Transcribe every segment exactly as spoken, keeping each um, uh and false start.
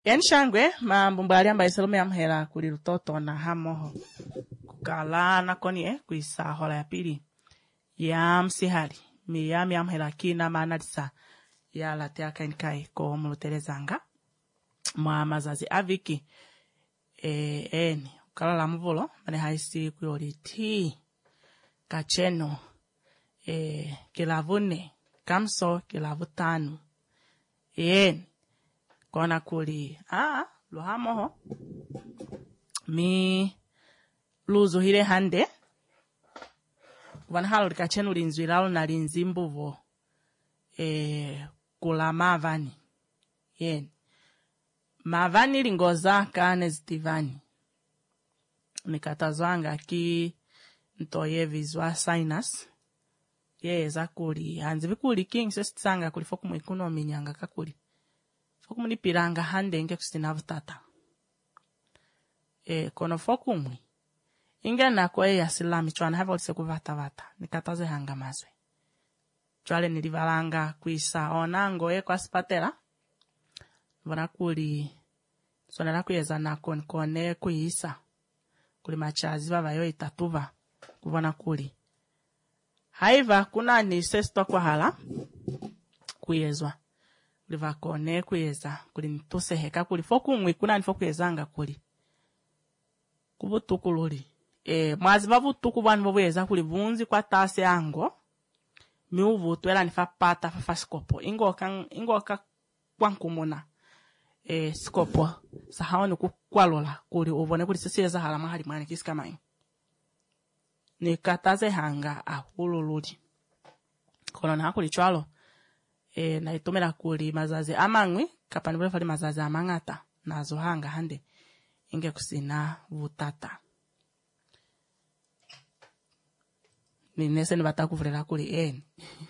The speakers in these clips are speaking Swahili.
Yenshangwe mambumbali amba iselume yamhela kuli lutoto na hamoho kukala na konie kuisa hola ya pili ya msihali miyami yamhela kina manalisa ya latea kainikai ko mulutelezanga mwa mazazi aviki e, eni ukala la mvulo mane haisi kuyoliti kacheno e, kilavune kamso kilavutanu eni kona kuli ah lohamoho mi luzo hile hande vanhalo likachenu linzwilalo na linzimbuvo e kula mavani yen mavani lingoza kane zitivani nikatazwanga ki ntoye vizwa sinus yeza kuli hanzivi kuli king sesitsanga kuli foku mwikunomi nyanga kakuli foku muni piranga hande nge kusinavutata e kono foku mwi inge na kwe ya silami chwana hava ulise kuvata vata nikataze hanga mazwe chwale nilivalanga kuisa onango e kwa sipatela vana kuli sonela kuyeza nako nikone kuisa kuli machazi vava yo itatuva kuvana kuli haiva kuna ni sesto kwa hala kuyezwa liva kone kuyeza kuli nituse heka kuli foku mwi kuna ni foku yezanga kuli kubutuku luli e mwazi vavutuku vanu vovuyeza kuli vunzi kwa tase ango mi uvutwela nifa pata fa skopo ingoka ingoka kwankumuna e skopo sahaoni kukwalola kuli uvone kuli seseza hala mahali mwane kisikamayo ni kataze hanga ahulululi kono na kuli chwalo e na itumela kuli mazazi amangwi kapani vile fali mazazi amangata nazo hanga hande inge kusina vutata ni nese ni bata kuvurela kuli eni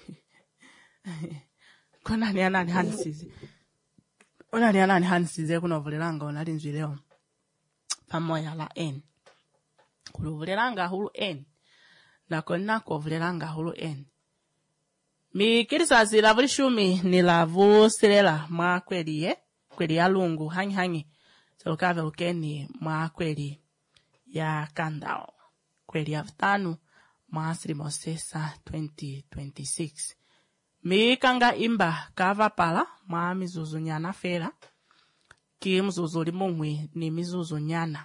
kona ni anani hanisizi ona ni anani hanisize kuna vurelanga onali nzwileo pamoya la eni kuluvurelanga hulu eni na kona kuvurelanga hulu eni mi kirisazi la vulishumi ni la vusilela mwa kweli ye kweli ya lungu hangi hangi selokave ukeni mwa kweli ya kandao kweli ya vitanu mwa sirimosesa twenty twenty-six mi kanga imba kava pala mwa mizuzu nyana fera ki mzuzu limungwi ni mizuzu nyana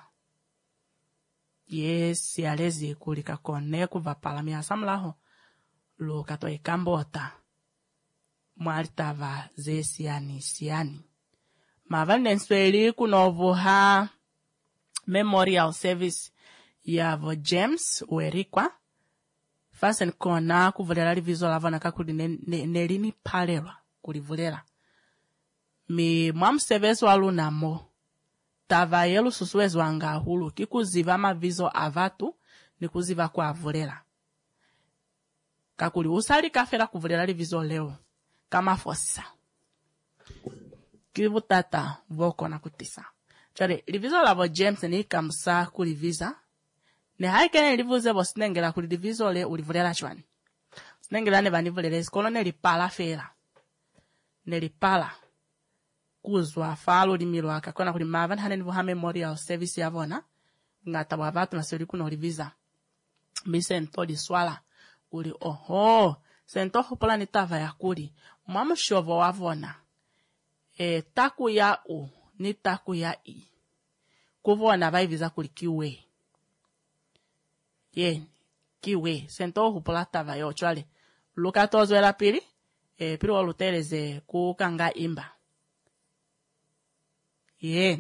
yes yalezi kulika kone kuva pala mi asamlaho lo kato ikambota mwalitava ze siani siani mavane nsweli kunovu ha memorial service ya vo James Werikwa fasen kona kuvulela livizo lavana kakuli nelini ne, ne palelwa kulivulela mi mwamsevesi walunamo tava yelu susuwezu wanga hulu kikuziva mavizo avatu ni kuziva kwa avulela kakuli usali kafela kuvulela livizo leo kama fosa kivutata voko na kutisa chale livizo lavo James ni kamsa kuliviza ne haikene livuze bo sinengela kuli livizo le ulivulela chwani sinengela ne vanivulele skolo ne lipala fela ne lipala kuzwa falo limilo akakona kuli mavan hanen vuha memorial service yavona ngata wavatu na seli kuno liviza misento di swala kuli oho sento hopola ni tava ya kuli mwamushovo wavona e taku ya u ni taku ya i kuvona vaiviza kuli kiwe ye kiwe sento hopola tava yo chwale luka tozo la pili e pili oluteleze kukanga imba ye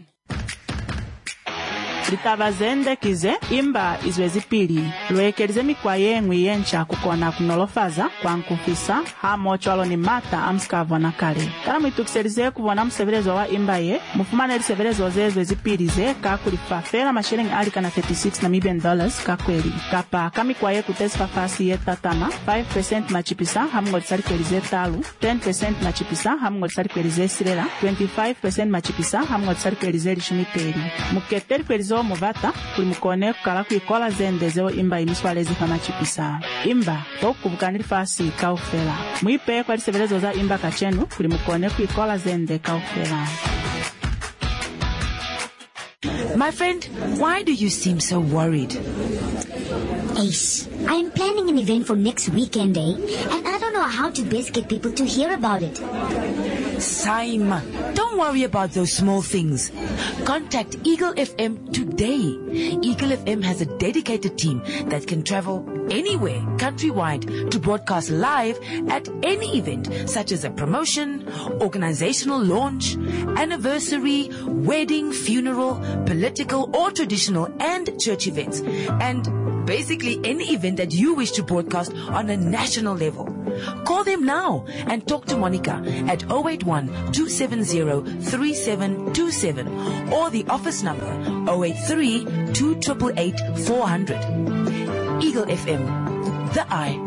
litava zende kize imba izwezi pili lwekelize mikwa yengwi yencha kukona kunolofaza kwa nkufisa hamo chwalo ni mata amskavo na kale kala mwitukiselize kuvona msevelezo wa imba ye mufumane lisevelezo zezwezi pili ze kakulifafela mashilingi alika na thirty-six Namibian dollars kakweli kapa kamikwa ye kutesi fafasi ye tatana five percent machipisa hamungo lisalikwelize talu ten percent machipisa hamungo lisalikwelize silela twenty-five percent machipisa hamungo lisalikwelize lishumiteli muketeli kwelizo muvata kuli mukone kukala kuikola zende zeo imba imiswalezi fama chipisa imba tokubukanili fasi kaufela mwipe kwa lisevelezo za imba kachenu kuli mukone kuikola zende kaufela My friend, why do you seem so worried? Ace, I am planning an event for next weekend, eh? And I don't know how to best get people to hear about it. Same. Don't worry about those small things. Contact Eagle F M today. Eagle F M has a dedicated team that can travel anywhere countrywide to broadcast live at any event, such as a promotion, organizational launch, anniversary, wedding, funeral, political or traditional and church events, and basically any event that you wish to broadcast on a national level. Call them now and talk to Monica at zero eight one, two seven zero, three seven two seven or the office number zero eight three, two eight eight, four zero zero. Eagle F M, the eye.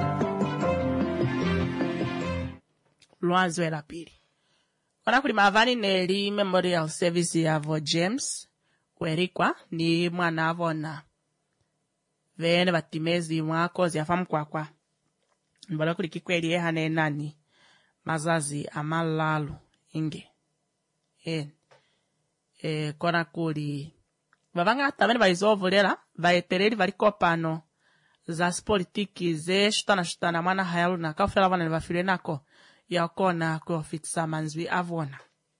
Lwanzo la pili. Wana kuli mavani neli Memorial Service ya vo James werikwa ni mwana avona vene batimezi mwakozi afamu kwa kwa mbalo kuli kikweli hane nani mazazi amalalu inge en e kona kuli vavanga hata vene vaizovulera vaetereri valikopano za politiki ze shutana shutana mwana hayalu na kafela vana ni vafile nako ya kona kuofitsa manzwi avona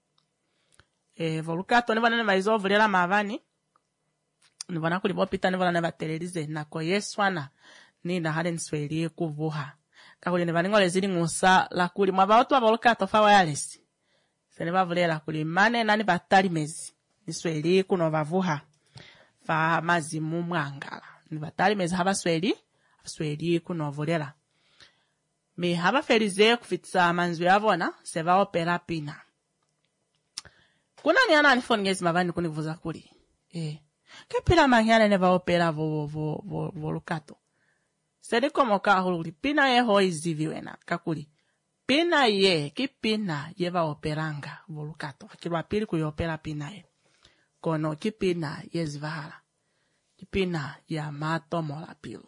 e volukato ni vana ni vaizovulera mavani ni vana kuli bopita ni vana ni vatererize nako yeswana ni na hale nsweli kuvuha kakuli ni vaningole zili ngusa la kuli mwava otu wa volukato fa wireless se ni vavulera kuli mane nani vatali mezi nisweli kuno vavuha fa mazimu mwangala ni vatali mezi hava sweli sweli kuno vulera mi hava felize kufitsa manzwi avona se va opera pina kuna ni ana anifongezi mavani kunivuza kuli eh kepila mangyana ne va opera vo vo vo volukato se ni como ka huli pina ye ho iziviwena kakuli pina ye kipina ye va operanga volukato kilwa pili kuyopera pina ye kono kipina ye zivala kipina ya mato mola pilu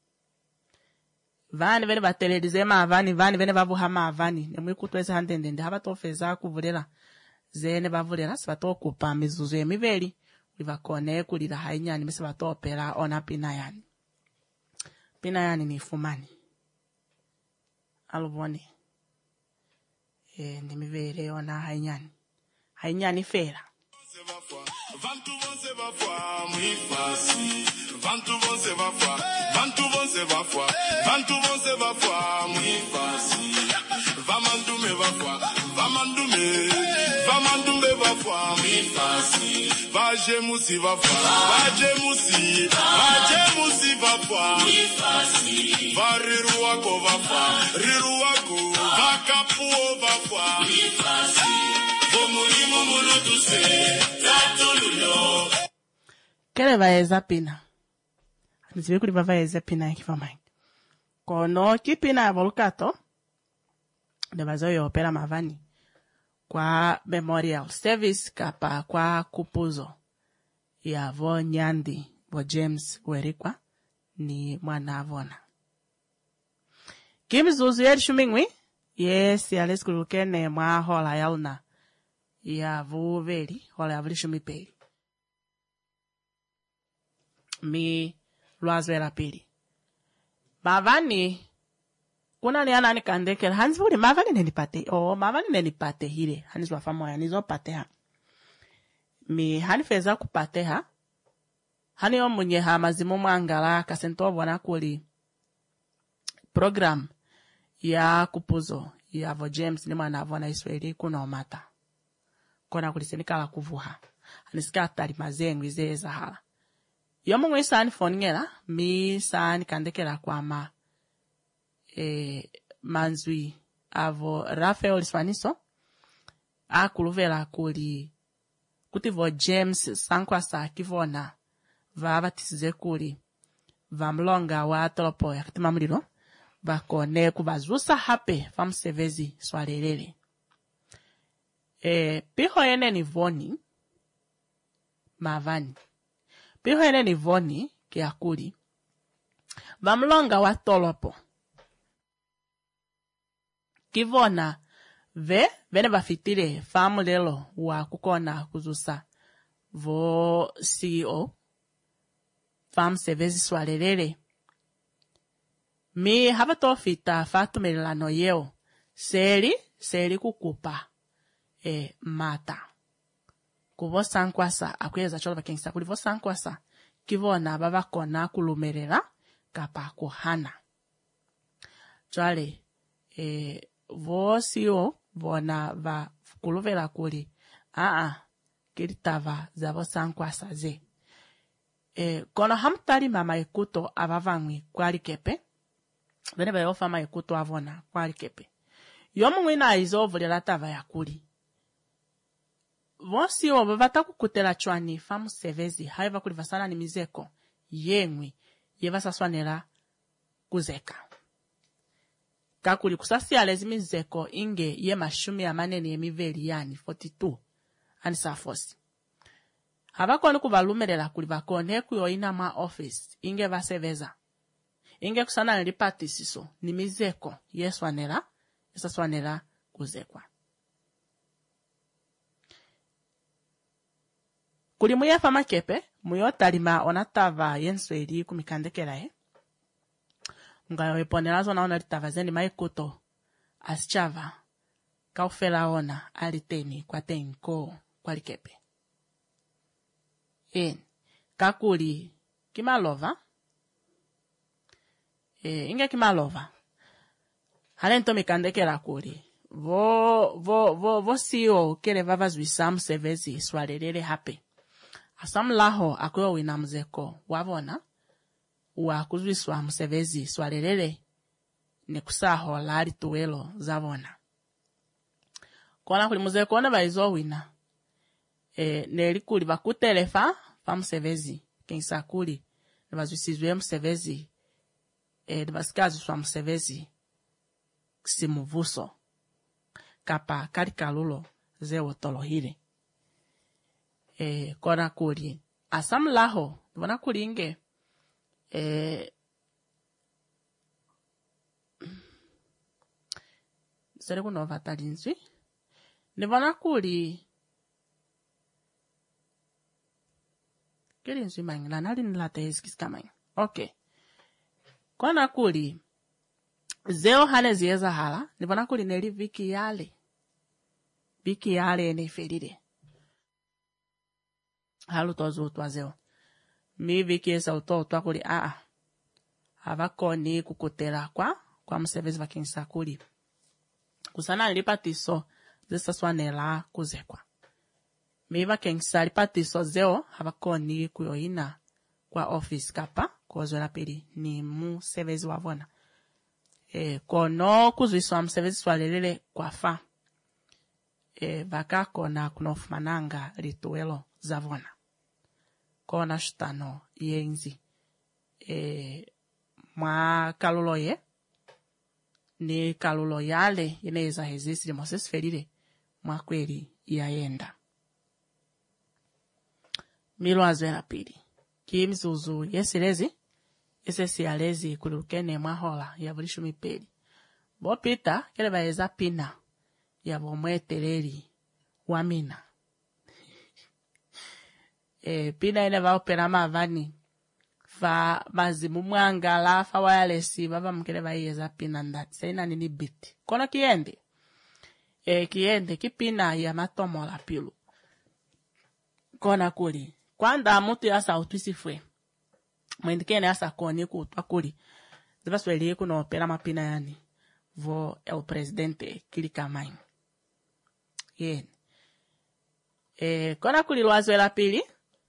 vani vene batelerize mavani vani vene bavuha mavani nemwe kutweza handendende haba tofeza kuvulera zene bavulera sibato kupa mizuzu emiveli livakone kulira hainyani mise bato opera ona pina yani pina yani ni fumani aluvone e ndimivele ona hainyani hainyani fera Vantu vonse vafwa mwifasi Vantu vonse vafwa Vantu vonse vafwa Vantu vonse vafwa mwifasi Vamandume vafwa Vamandume Vamandume vafwa mwifasi Vajemusi vafwa Vajemusi Vajemusi vafwa mwifasi Variru wako vafwa Riru wako Vakapuo vafwa mwifasi Vomulimu mulutuse Tatululo kele vaeza pina nizive kuli vaeza pina yakifamai kono kipina ya volukato de bazo yopera mavani kwa Memorial Service kapa kwa kupuzo ya vo Nyandi vo James werikwa ni mwana avona kimzuzu yeri shumingwi yes ya leskulukene mwa hola yauna ya vo veli hola ya veli shumipeli mi lwazo la pili mavani kuna ni ana ni kandekela hanzi vuli mavani nenipate o mavani nenipate hile hanzi wafamo ya nizo pateha mi hani feza kupateha hani omunye ha mazimu mwangala kasento wana kuli program ya kupuzo ya vo James ni mwana avona Israeli kuna omata kona kulisenikala kuvuha hanisika atari mazengu izeza hala yomu ngwe sani foningela mi sani kandekela kwa ma e manzwi avo Rafael Spaniso akuluvela kuli kuti vo James sankwasa kivona vavatisize kuli vamlonga wa tolopo ya kitima mulilo vakone kuvazusa hape famsevezi swalelele e piho yene ni voni mavani piho yene ni voni kia kuli vamlonga wa tolopo kivona ve vene vafitile famulelo wa kukona kuzusa vo C E O Farm Service swalelele mi hava tofita fatu melano yeo seli seli kukupa e mata kuvo sankwasa akweza cholo bakengisa kuli vo sankwasa kivona baba kona kulumerera kapa kuhana chwale e vo C E O bona va kuluvela kuli a a kilitava za vo sankwasa ze e kono hamtali mama ekuto abavangwi kwali kepe bene ba yofa ma ekuto avona kwali kepe yomu mwina izo vulela tava ya kuli vonsi oba batakukutela chwani Farm Service haiva kuli vasana ni mizeko yengwi yevasaswanela kuzeka kakuli kusasi alezi mizeko inge ye mashumi ya manene yemiveli yani forty-two ani safosi habakoni kuvalumelela kuli bakone kuyoina ma office inge vaseveza inge kusana nilipatisiso ni mizeko yeswanela yesaswanela kuzekwa kuli muyefa makepe muyotalima onatava yensweli kumikandekelae ngayo iponela zona ona litava zeni maikuto asichava kaufela ona aliteni kwa tenko kwa likepe en kakuli kimalova e inge kimalova halento mikandekela kuli vo vo vo vo C E O kele vava zwisam sevezi swalelele hape asam laho akuyo wina mzeko wavona wa kuzwiswa msevezi swalelele nekusaho lali tuwelo zavona kona kuli mzeko ona baizo wina e neli kuli bakutelefa Farm Service kensa kuli nebazwisizwe msevezi e nebasikazi swa msevezi simuvuso kapa kalikalulo zewo tolohile e kona kuli asam laho bona kuli inge e sere kuno vatalinzwi nebona kuli kelinzwi mangila nali nilata eskiskamain okay kona kuli zeo hane zieza hala nebona kuli neli viki yale viki yale eneferire halu tozu utwazeo mi viki esa uto utwa kuli aa havakoni kukutela kwa kwa msevezi vakinsa kuli kusana nilipatiso zesaswanela kuzekwa mi vakinsa lipatiso zeo havakoni kuyoina kwa office kapa kozwela pili ni mu sevezi wavona e kono kuzwiswa msevezi swalelele kwa fa e vaka kona kunofumananga lituwelo zavona kona shutano yenzi e mwa kalulo ye ni kalulo yale yeneza hezisi moses ferire mwa kweli yaenda milo azwela pili kimzuzu yesilezi esesi yalezi kulukene mwahola ya bulishu mipeli bo pita kele baeza pina ya bomweteleri wamina e pina ine va opera mavani fa mazimu mwangala fa wireless baba mkele baiyeza pina ndati saina nini bit kono kiende e kiende kipina ya matomola pilu kona kuli kwanda mutu ya sauti fwe mwendikene asa koni kutwa kuli ziba sweli kuno opera mapina yani vo el presidente kilika main yen e kona kuli lwazwela pili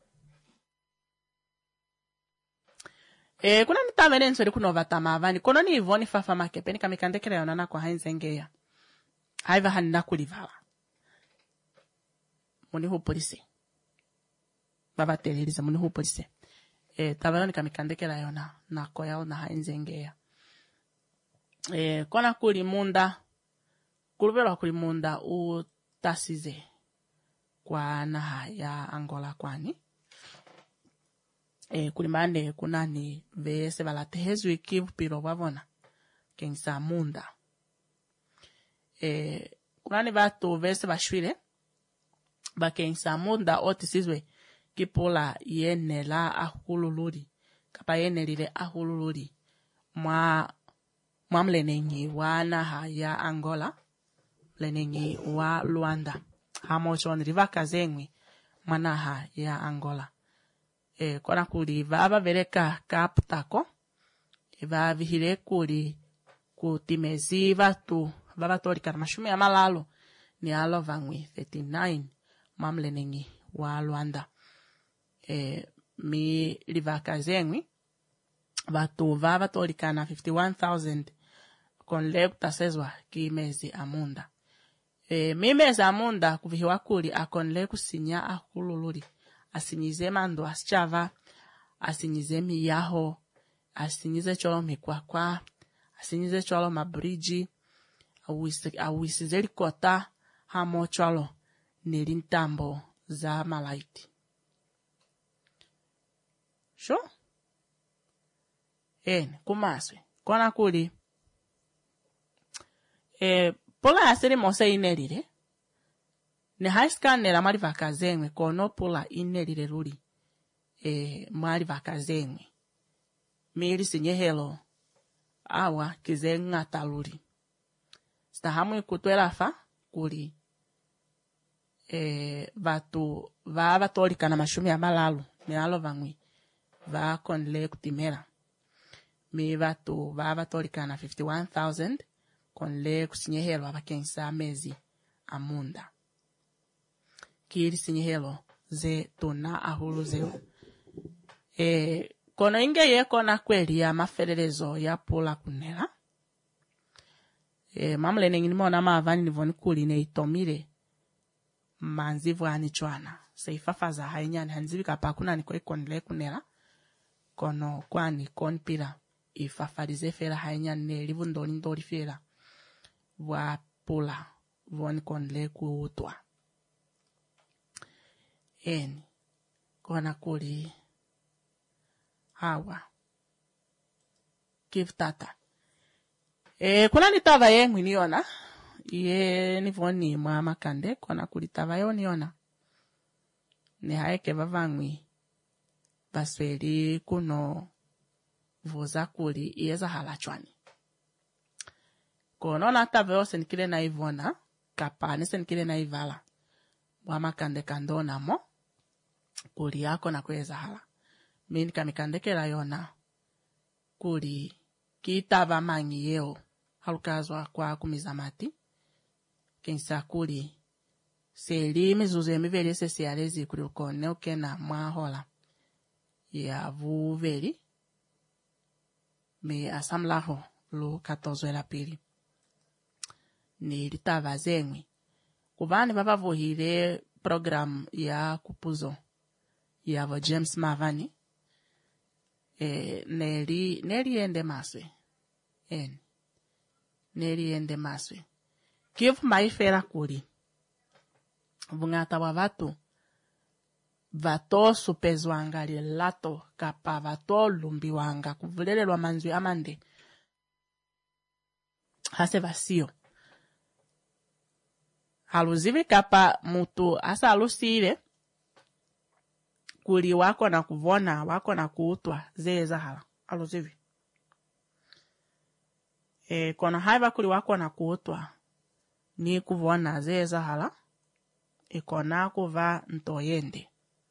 e kuna mitavene nsweli kuno vatamavani kono ni ivoni fafa makepe ni kamikandekele yonana kwa hainzengeya haiva hanina kulivala muni hu polisi baba teleriza muni hu polisi e tabaloni kamikandekela yona nako yao na hainzengeya e kona kuli munda kulubelwa kuli munda utasize kwa naha ya Angola kwani e kulimande kunani vese valatehezu ikivu pilo wavona kensa munda e kunani vatu vese bashwile bakensa munda otisizwe kipula yenela ahululuri kapa yenelile ahululuri mwa mwa mlenenyi wa naha ya Angola mlenenyi wa Luanda hamocho nriva kazengwi mwa naha ya Angola. E, kona kuli vava vereka kaptako iva vihile kuli kutimezi vatu vava torika na mashumi ya malalo ni alo vangwi thirty-nine mamlenengi wa Luanda. E, mi livaka zengwi vatu vava torika na fifty-one thousand kon leo tasezwa ki mezi amunda. E, mi mezi amunda kuvihiwa kuli akon leo kusinya akululuri asinyize mando aschava asinyize miyaho asinyize cholo mikwakwa asinyize cholo mabriji awisi awisize likota hamo cholo nilintambo za malaiti sho en kumaswe kona kuli e pola asiri mose inerire ne haiskanela mali vakazengwe kono pola inerire ruri e mali vakazengwe miri sinyehelo awa kizenga taluri stahamu kutwela fa kuli e vatu va vatorika na mashumi ya malalu mealo vangwi va konle kutimera mi vatu va vatorika na fifty-one thousand konle kusinyehelo abakensa mezi amunda kiri sinyehelo ze tona ahulu zeo e kono inge ye kona kweli ya mafererezo ya pola kunela e mamle nengi nimona mavani nivoni kuli ne itomire manzivu ani chwana seifafaza hainyani hanzivi kapa kuna niko ikonle kunela kono kwani konpira ifafarize fera hainyani ne livu ndoni ndori fera wa pola voni konle kuutwa eni kona kuli hawa kiftata e kuna nitava yengwi niona ye nivoni mwa makande kona kulitava yo niona ne haeke vavangwi basweli kuno voza kuli ieza halachwani kono na tava yo senikile na ivona kapane senikile na ivala mwa makande kandona mo kuli yako na kweza hala mini kamikandekela yona kuli kitava mangi yeo halukazwa kwa kumizamati kensa kuli seli mizuzu emiveli esesi yalezi kuli ukone ukena mwahola ya vuveli me asamlaho lu katozo la pili ni litava zengwi kuvani baba vohile program ya kupuzo ya vo James Mavani e neri neri ende maswe en neri ende maswe kifu maifera kuli vungata wa vatu vato supezwanga lilato kapa vato lumbiwanga kuvulelelwa manzwi amande hase vasio haluzivi kapa mutu asa alusire kuli wako na kuvona wako na kuutwa zeza hala aluzivi e kona haiva kuli wako na kuutwa ni kuvona zeza hala e kona kuva ntoyende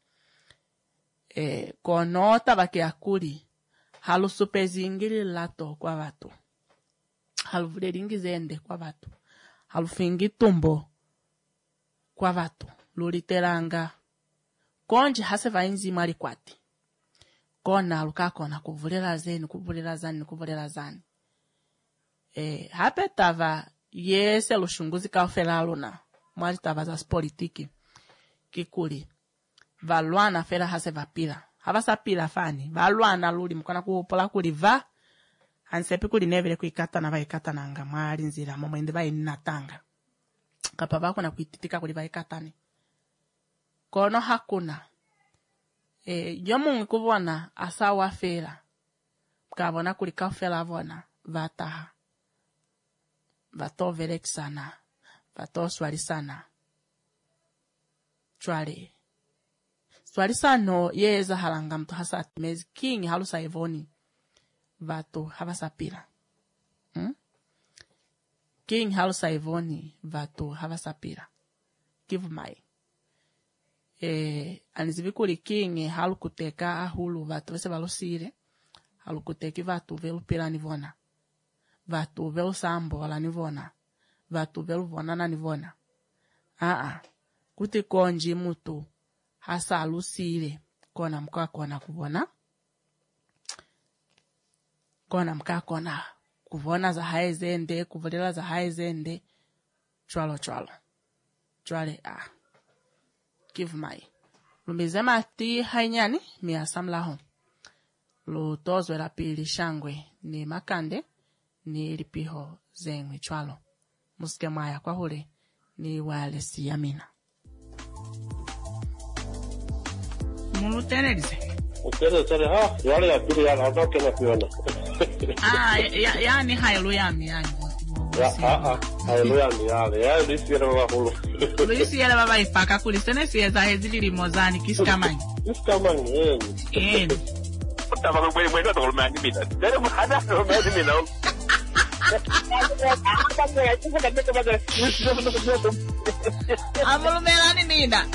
e kono tabaki akuli halu supezingili lato kwa watu halu vulelingi zende kwa watu halu fingi tumbo kwa watu luliteranga konji hase vainzi mali kwati kona alukako na kuvulela zeni kuvulela zani kuvulela zani e hape tava yese lushunguzi kaufela luna mwali tava za politiki kikuli valwana fela hase vapila havasa pila fani valwana luli mkona kupola kuli va hansepi kuli nevele kuikata na vaikata nanga mwali nzira momwende vai natanga kapa vako na kuititika kuli vaikatani kono hakuna e yomungu kuvona asawa fela mkavona kuli kaufela vona vataha vato velek sana vato swali sana chwale Swarisano yeza halanga mtu hasa mezi king halu saivoni vatu havasapira. Hmm? King halu saivoni vatu havasapira. Give my. Eh, anizivikuli king halu kuteka ahulu vatu vese valosire. Halu kuteki vatu velu pira nivona. Vatu velu sambo wala nivona. Vatu velu vona na nivona. Aa, kuti konji mutu hasa alusire kona mkaa kona kuvona. Kona mkaa kona kuvona za haezende, kuvolela za haezende. Chwalo chwalo. Chwale a. Give my. Lumizema ti hainyani miasamlaho. Lu tozwe la pili shangwe ni makande ni lipiho zengwe chwalo. Musike maya kwa hule ni wale siyamina. Mulu tenedize. Ukele tere ha, yale ya pili ya nazoke na piona. Ah, ya yani hailu yami yani. Ya ah ah, hailu yami yale. Ya lisi yale wa hulu. Lisi yale baba ipaka kulistene siyeza hezili limozani kiskamani. Kiskamani, eh. Eh. Utama kwa mwe mwe ndo kulumani mina. Tere muhada kulumani mina. Amulumelani nina.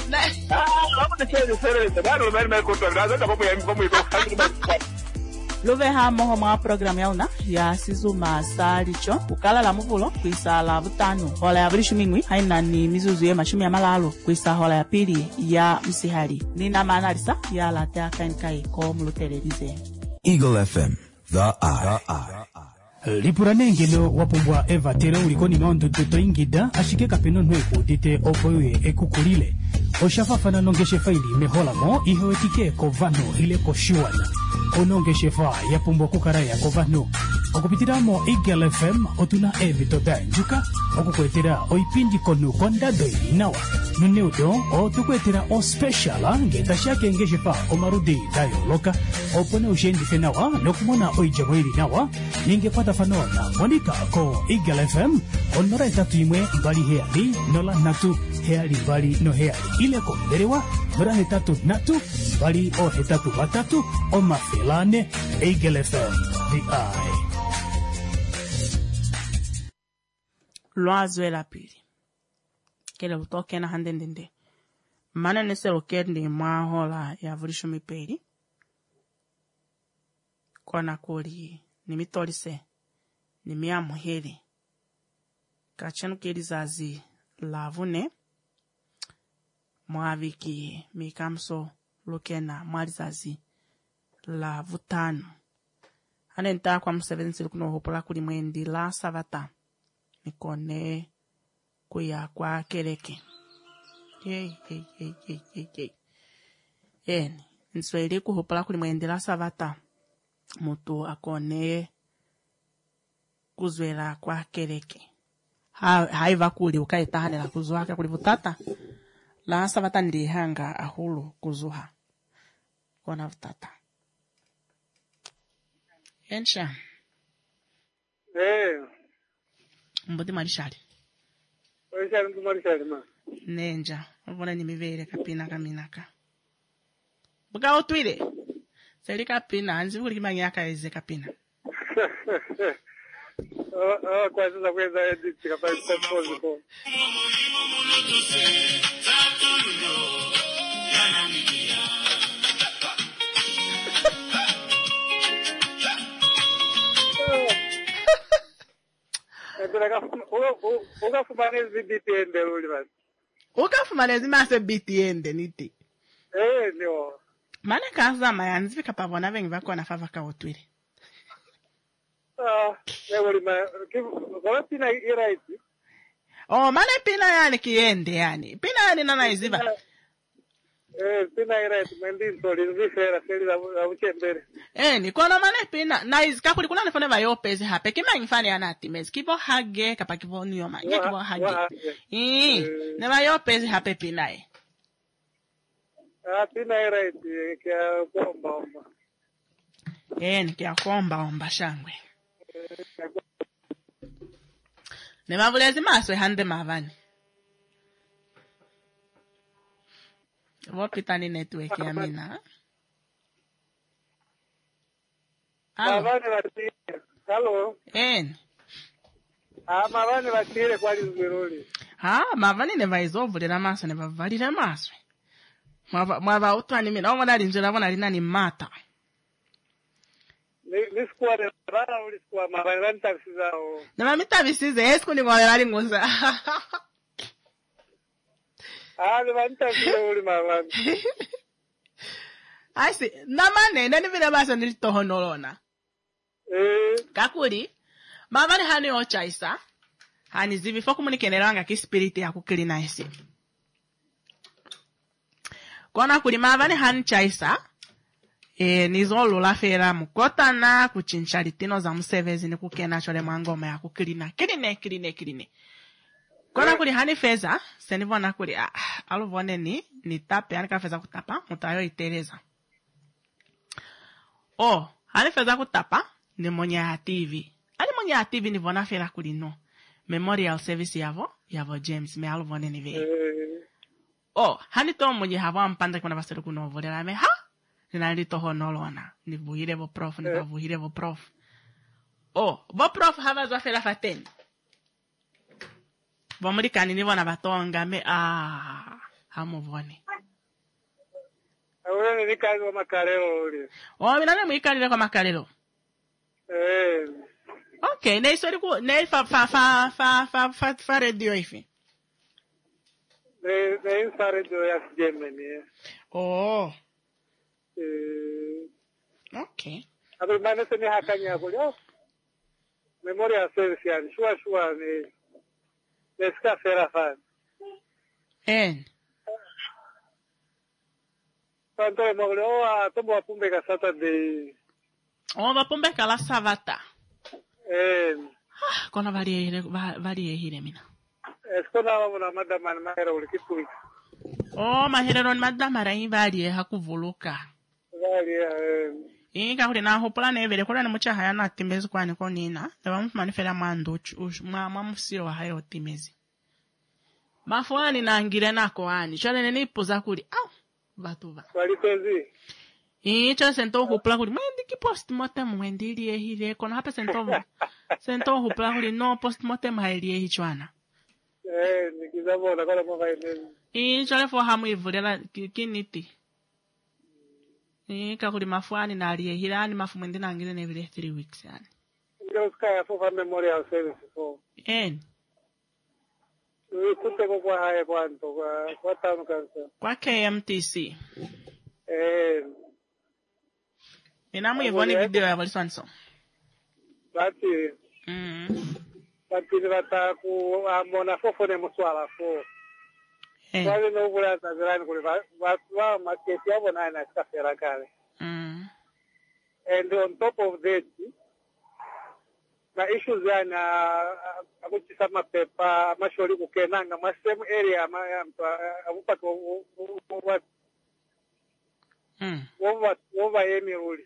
Luve hamo homa program yauna ya sizuma salicho ukala la muvulo kuisa la butano hola ya brishu mingwi haina ni mizuzu ya mashumi ya malalo kuisa hola ya pili ya msihali nina manalisa ya la tea kainkai ko mulutelerize. Eagle F M, the eye. Lipuranengelo wapumbwa Eva tere ulikoni maondo toto ingida ashike kapeno nwe udite ofoye ekukulile oshafafana nongeshe faili mehola mo iho etike kovano ile koshuana onongeshe fa yapumbwa kukaraya kovano okupitiramo Eagle F M otuna evito danjuka okukwetera oipindi konu kondado inawa nuneudo otukwetera o special ngeta shake ngeshe fa omarudi dayo loka opone ushendise nawa nokumona oijamo ili nawa ningepata fanona monika ko Eagle F M onora etatu imwe bali heali nola natu heali bali no heali ile konderewa nora hetatu natu bali o hetatu batatu o mafelane Eagle F M the eye. Loazwe la pili. Kele utoke na handendende. Mana nesero kende mahola ya vulisho mipeli. Kona kuri ni mitolise. Ni miya muheri. Kachenu kiri zazi lavune. Mwaviki mikamso lukena mwari zazi lavutano. Hane nita kwa msevensi lukuno hopola kuri mwendi la savata. Nikone kuya kwa kereke. Hey, hey, hey, hey, hey, hey. Eni, nsweli kuhopala kuli mwendela savata. Mutu akone kuzwela kwa kereke. Ha, haiva kuli ukaitahane la kuzuhaka kuli vutata. La savata nilihanga ahulu kuzuha. Kona vutata. Ensha. Eh. Mbodi marishali. Marishali mtu marishali ma. Nenja. Mbona ni mivere kapina kaminaka. Buka otwile. Seli kapina. Anzi vukuli kimanyaka eze kapina. Oh, kwa sasa kweza edit kapa istapozi po. Uka fumanezi biti ende uli basi. Uka fumanezi mase biti ende niti. Eh, nio. Mane kaza mayanzi vika pavona vengi vako na fava ka otwile. Ah, ewe lima, kwa pina iraiti? Oh, mane pina yani kiende yani. Pina yani nana iziva. Eh, pina iraiti, mendi nsoli, nzifera, seli la uchembere. Eh, ni kono mane pina, na izika kuli kuna nifone vayo pezi hape, kima ngifani anati mezi, kipo hage, kapa kipo niyoma, nye kipo hage. Ii, ne vayo pezi hape pina e. Ah, pina iraiti, kia kuomba omba. Eh, ni kia kuomba omba shangwe. Ne mavulezi maswe hande mavani. Wapita ni network ya mina. Halo. Mavani watire. Halo. En. Ah, mavani watire kwa lizwiruli. Ha, mavani ne vaizovulira maso ne vavalira maso. Mwava mwava utwani mina omwana alinjira bona lina ni mata. Ni sikuwa ne bana uli sikuwa mavani vani tabisiza o. Na mamita bisize esku ni ngwala ali nguza. Ah, ni vani tabisiza uli mavani. Aisi, namane nani vile maso nilitohonolona. Eh. Kakuri, mavani hani ochaisa. Hani zivi foku munikenelanga ki spirit ya kukilina esi. Kona kuri mavani hani chaisa. E, nizolo la fera mukota na kuchinchari tino za musevezi ni kukena chole mwangoma ya kukilina. Kiline, kiline, kiline. Kona kuri hani feza, senivona kuri, ah, aluvone ni, ni tape, hani ka feza kutapa, mutayo itereza. Oh, hani feza kutapa, ni mwenye ya T V. Hani mwenye ya T V nivona fera kuri no. Memorial service yavo, yavo James, me aluvone ni vei. Eh. Oh, hani to mwenye hava mpanda kuna basero kuno volera me, ha? Nina toho nolona. Ni vuhire vo prof, ni va vuhire vo prof. Oh, vo prof hava zwa fera fateni. Vo murikani ni vona batonga me, ah, hamo vone. Awele ni kazi wa makarelo uli. Oh, minane muikalile kwa makalelo. Eh. Okay, ne isori ku, ne fa, fa, fa, fa, fa, fa, fa radio ifi. Ne, ne insare do ya Germany. Eh. Oh, Eh. okay. Abe mane se ni hakanya kuli. Oh. Memoria service ya, shua shua ni. Ne ska fera fan. En. Tanto mo le o a tomo apumbe ka Saturday. Oh, vapombe kala savata. Eh. Ah, kona varie hire, varie hire mina. Eskona wa na madama na mahera uli kitu. Oh, mahireron madamara varie hakuvuluka. Vali eh. Inga kuri na hopula na evere kura ni mucha haya na timezi kwa niko nina. Ewa mfu manifera mando mama mfusiro wa haya otimezi. Mafuani na angire na koani. Chale nene ipoza kuri. Au, batuva. Wali pezi. Inga chale sento hopula kuri. Mwendi ki postmortem mwendi ili ehile. Kono hapa sento sento hopula kuri. No postmortem haili ehi chwana. Eh, nikizabona kala mwaka ineni. Inga chale fo hamu ivulela kiniti. Inga kuri mafuani na alie hilani mafu mwendi na angire na evile three weeks yani. Ndio skaya for memorial service for. En. Kute kwa haya kwanto kwa kwa tano kansa. Kwa K M T C. Eh. Minamu yevoni video ya Valiswanso. Bati. Mm. Bati ni bata ku amona fofo ne muswala fo. Eh. Wale no bula tazirani kule wa maketi yabo na na kafera kale. Mm. And on top of that, na issues yana akuchisa mapepa mashori kukenanga ma same area ma abupata what Mm. over over yemi uli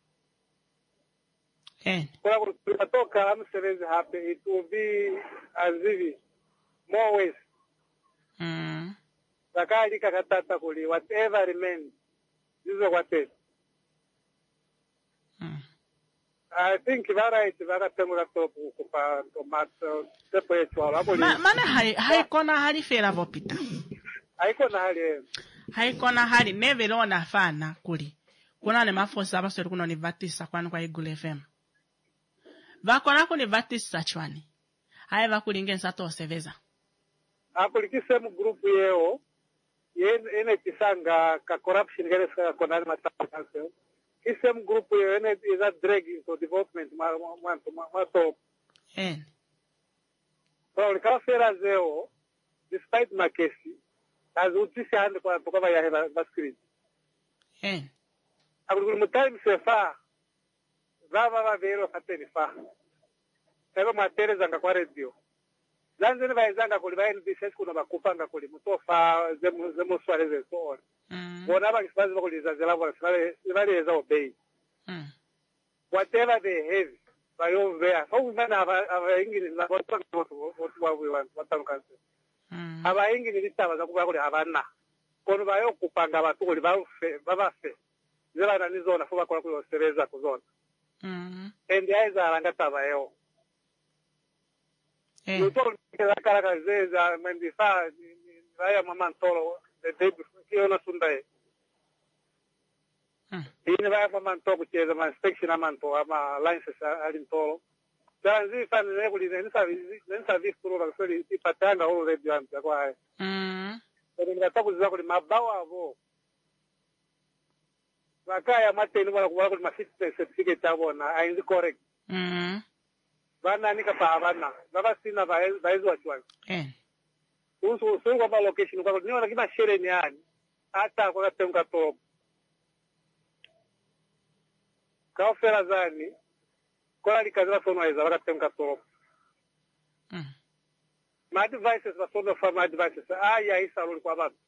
Eh. kwa kutoka amserezi hape it will be as if more ways Mm. zakali kakatata kuli whatever remains zizo kwate. Mm. I think vara iti vara tengula topu kupa tomato tepo yetu wala hapo. Ma, mana hai hai kona hali fera vopita. Haiko na hali. Hai kona hali neve lona fana kuli. Kuna ne mafosa abasori kuno ni vatisa kwani kwa Eagle F M. Vakona kuni vatisa chwani. Hai vakulinge sato seveza. Hapo likisemu group yeo yene kisanga ka corruption gere ska kona matatu. Kisemu group yeo yene is a drag into development ma ma ma to. Eh. So likafera zeo despite makesi as utisi hande kwa toka ya heba baskri. Eh. Agul mutai sefa zava va vero fateni fa. Sema matere zanga kwa radio. Zanzini vaizanga kuli va N B C kuno bakupanga kuli mutofa zemu zemu swaleze so on. Mm. Bona ba kispazi bakuli zazela bona swale swale za obey. Mm. Whatever they have by over there. So mana aba aba ingini na botanga botu botu wa we want watanukanse. Mm. Aba ingini litaba za kuba kuli abana. kono bayo kupanga abantu kuli bafe babafe zela nizona fuba kwa kuyosereza kuzona mhm endi aiza alangata bayo eh Luto kila kala kazeza mendifa raya mama ntolo the day before kiona sundae mm ini raya mama ntolo kucheza ma inspection amanto ama license alintolo Zanzi fan ne kuli ne service ne service pro ba soli ipatanga ho radio ampa kwa mhm Pero ngata kuziza kuli mabawa avo Wakaya mateni wala kuwala kuli ma certificate abona ainzi correct mhm Bana nika pa bana baba sina baizo wachwa eh uso uso kwa location kwa ni wala kima shere ni ani hata kwa temka to Ka ofera zani kwa likazira sono aiza wala temka to mm Ma advices wa sono farm advices aya isa ruli kwa baba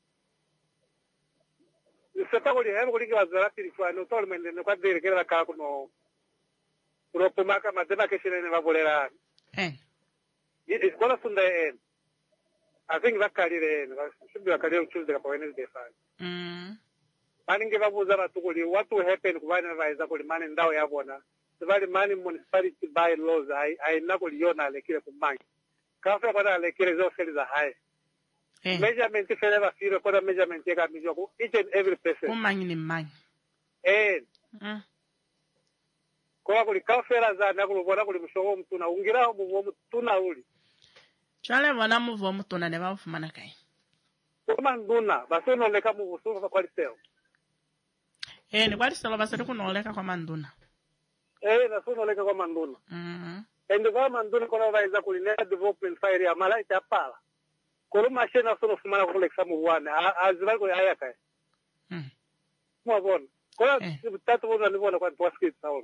Seta kuli hemu kuli kwa zarati lifua no tolo mende no kwa dire kila kaa kuno Kuropo maka matema keshine ne vabolera eh Iskola sunda en I think vakalire en should be vakalire Tuesday kwa Wednesday fine mhm Mani ngevabuza batu kuli what will happen kubana vaiza kuli mani ndao yabona Sivali mani municipality by laws ai ai nakuli yona alekile kumangi Kafa kwa alekile zo seli za hai eh Measurement fele va firo kwa measurement yeka mijo ku each and every person kumanyi ni manyi Eh mhm Kwa kuli kafera za nakulu bona kuli mshogo mtuna ungira mu mtuna uli Chale bona muvo mutuna ne bafumana kai Koma nduna basono leka mu busuka kwa liseo eh ni kwali sala basari kunoleka kwa manduna Eh basono leka kwa manduna mhm Ende kwa manduna kwa vaiza kuli ne development fire ya malaita apala Kolo mashina sono fumana kwa leksa mu wana azibali kwa ayaka mhm Mwa bona Kwa Eh. tatu bona ni bona kwa twaskit saona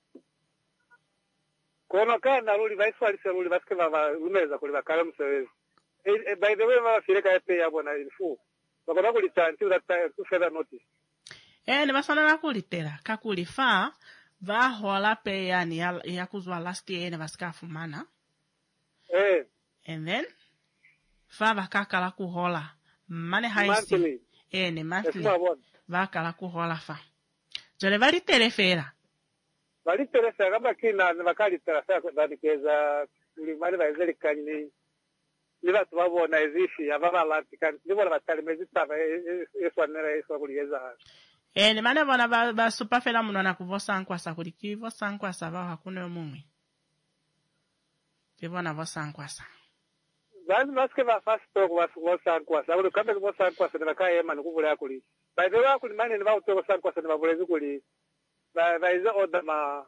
Kono kana ruli vaiswali seruli baske baba lumeza kuli bakala msewezi Eh, by the way, ma fireka epe yabona infu. Bakona kulita until that time to further notice. eh ni basana nakulitera kakulifa va hola pe yani ya, ya kuzwa last year ne baskafumana Eh, and then fa bakakala kuhola mane haisi monthly. eh ni monthly Esma bona. bakala kuhola fa jole bali telefera Bali teresa kama kina ne bakali terasa banikeza ulimali baizeli kanyi. Ni batu babona ezishi ababa lantika. Ni bona batali mezitaba eswanera eswa kuligeza. eh ni mane bona ba, ba superfela muno na kuvosa nkwasa kulikivo sankwasa ba hakuna omumwe tibona vosa nkwasa Zani baske ba fast talk was was sankwasa. Ulu kambe was sankwasa ne bakayema nokuvula kuli. By the way kuli mane ne ba utoko sankwasa ne babulezi kuli. Ba ba izo oda ma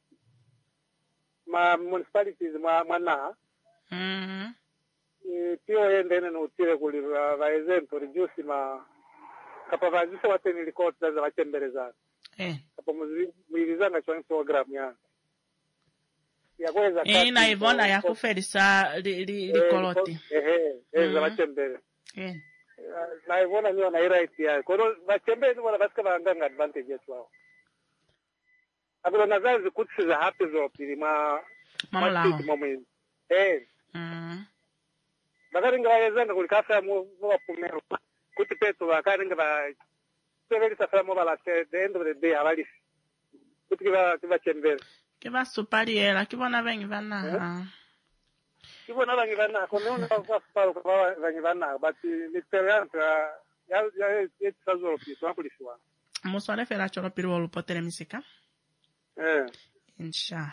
ma municipalities ma mana. mhm Pio yende ene nutire kuli ba exemplo reduce ma kapavazisa wateni likoti za wachembeleza. eh Hapo mwilizanga chwa program ya. Ya kweza eh na ivona ya kuferisa li, li, li koloti Eh eh za wachembele. eh Na ivona niyo na right ya. Kono wachembele ni wana basika banganga advantage yetu wao. Abula nazazi kutsi za happy zo pili ma mamulao momwe. Eh mhm bakaringa bayezanga kuli kafya mu bapumero kuti peto bakaringa ba seveli safra mo bala te the end of the day abali kuti kiba kiba chembele kiba superior kibona bengi bana kibona bangi bana ko no kwa faro kwa bangi bana but l'experience ya ya ya tsazo piso akulishwa musone fera choro pirwo lupotere misika eh insha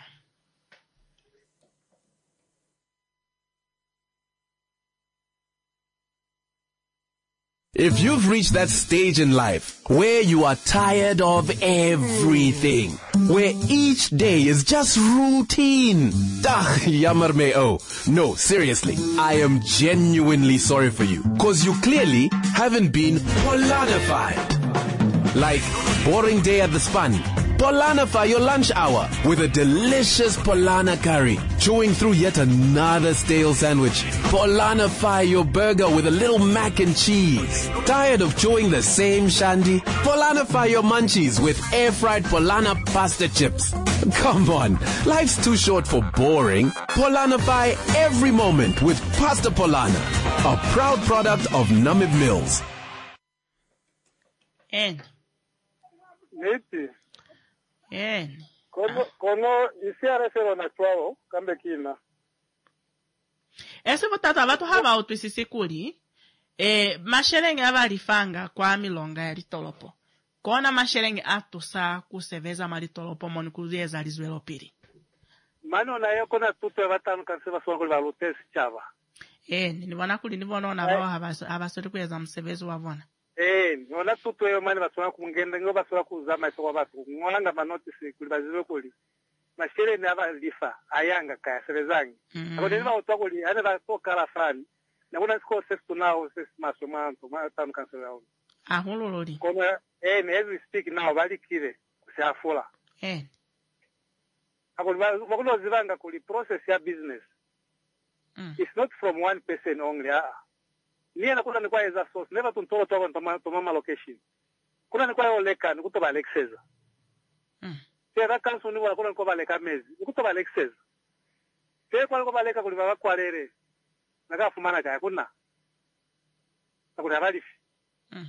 If you've reached that stage in life where you are tired of everything, where each day is just routine, dah, yammer me oh. No, seriously, I am genuinely sorry for you, cause you clearly haven't been Polanified. Like, boring day at the span. Polanify your lunch hour with a delicious Polana curry. Chewing through yet another stale sandwich. Polanify your burger with a little mac and cheese. Tired of chewing the same shandy? Polanify your munchies with air-fried Polana pasta chips. Come on, life's too short for boring. Polanify every moment with Pasta Polana, a proud product of Namib Mills. En. Niti. En. Kono kono isiara sero na twao kambe kina. Ese botata batu haba utwisisi kuli. E masherenge abalifanga kwa milonga ya litolopo. Kona masherenge atusa kuseveza malitolopo moni kuzieza lizwelo pili. Mano na yako na tutu batanu kansema songo la lutesi chava. Eh, nibona kuli nibona na bawa haba abasori kweza msevezo wabona. Eh, nibona tutu yo mani basona kumngenda ngo basora kuzama isoko batu. Ngolanga ma notice kuli bazilo kuli. Mashere ne abalifa ayanga kaya sevezangi. Mm. Abo niba utokuli ane ba tokala fani. Na kuna siko sestu now ses masomanto ma tanu kansema yao. Ah, holololi. Kono eh as we speak now bali kire kusafula. Eh. Abo bakuno zivanga kuli process ya business. Mm. It's not from one person only. Ah. Niye na kuna ni kwa eza source. Never tuntolo toka ntoma toma location. Kuna ni kwa yo leka ni kutoba Alexeza. Mm. Tera kanso ni wala kuna ni kwa baleka mezi. Ni kutoba Alexeza. Tera kwa ni kwa baleka kuli baba kwa rere. Naka fumana kaya kuna. Na kuna balifi. Mm.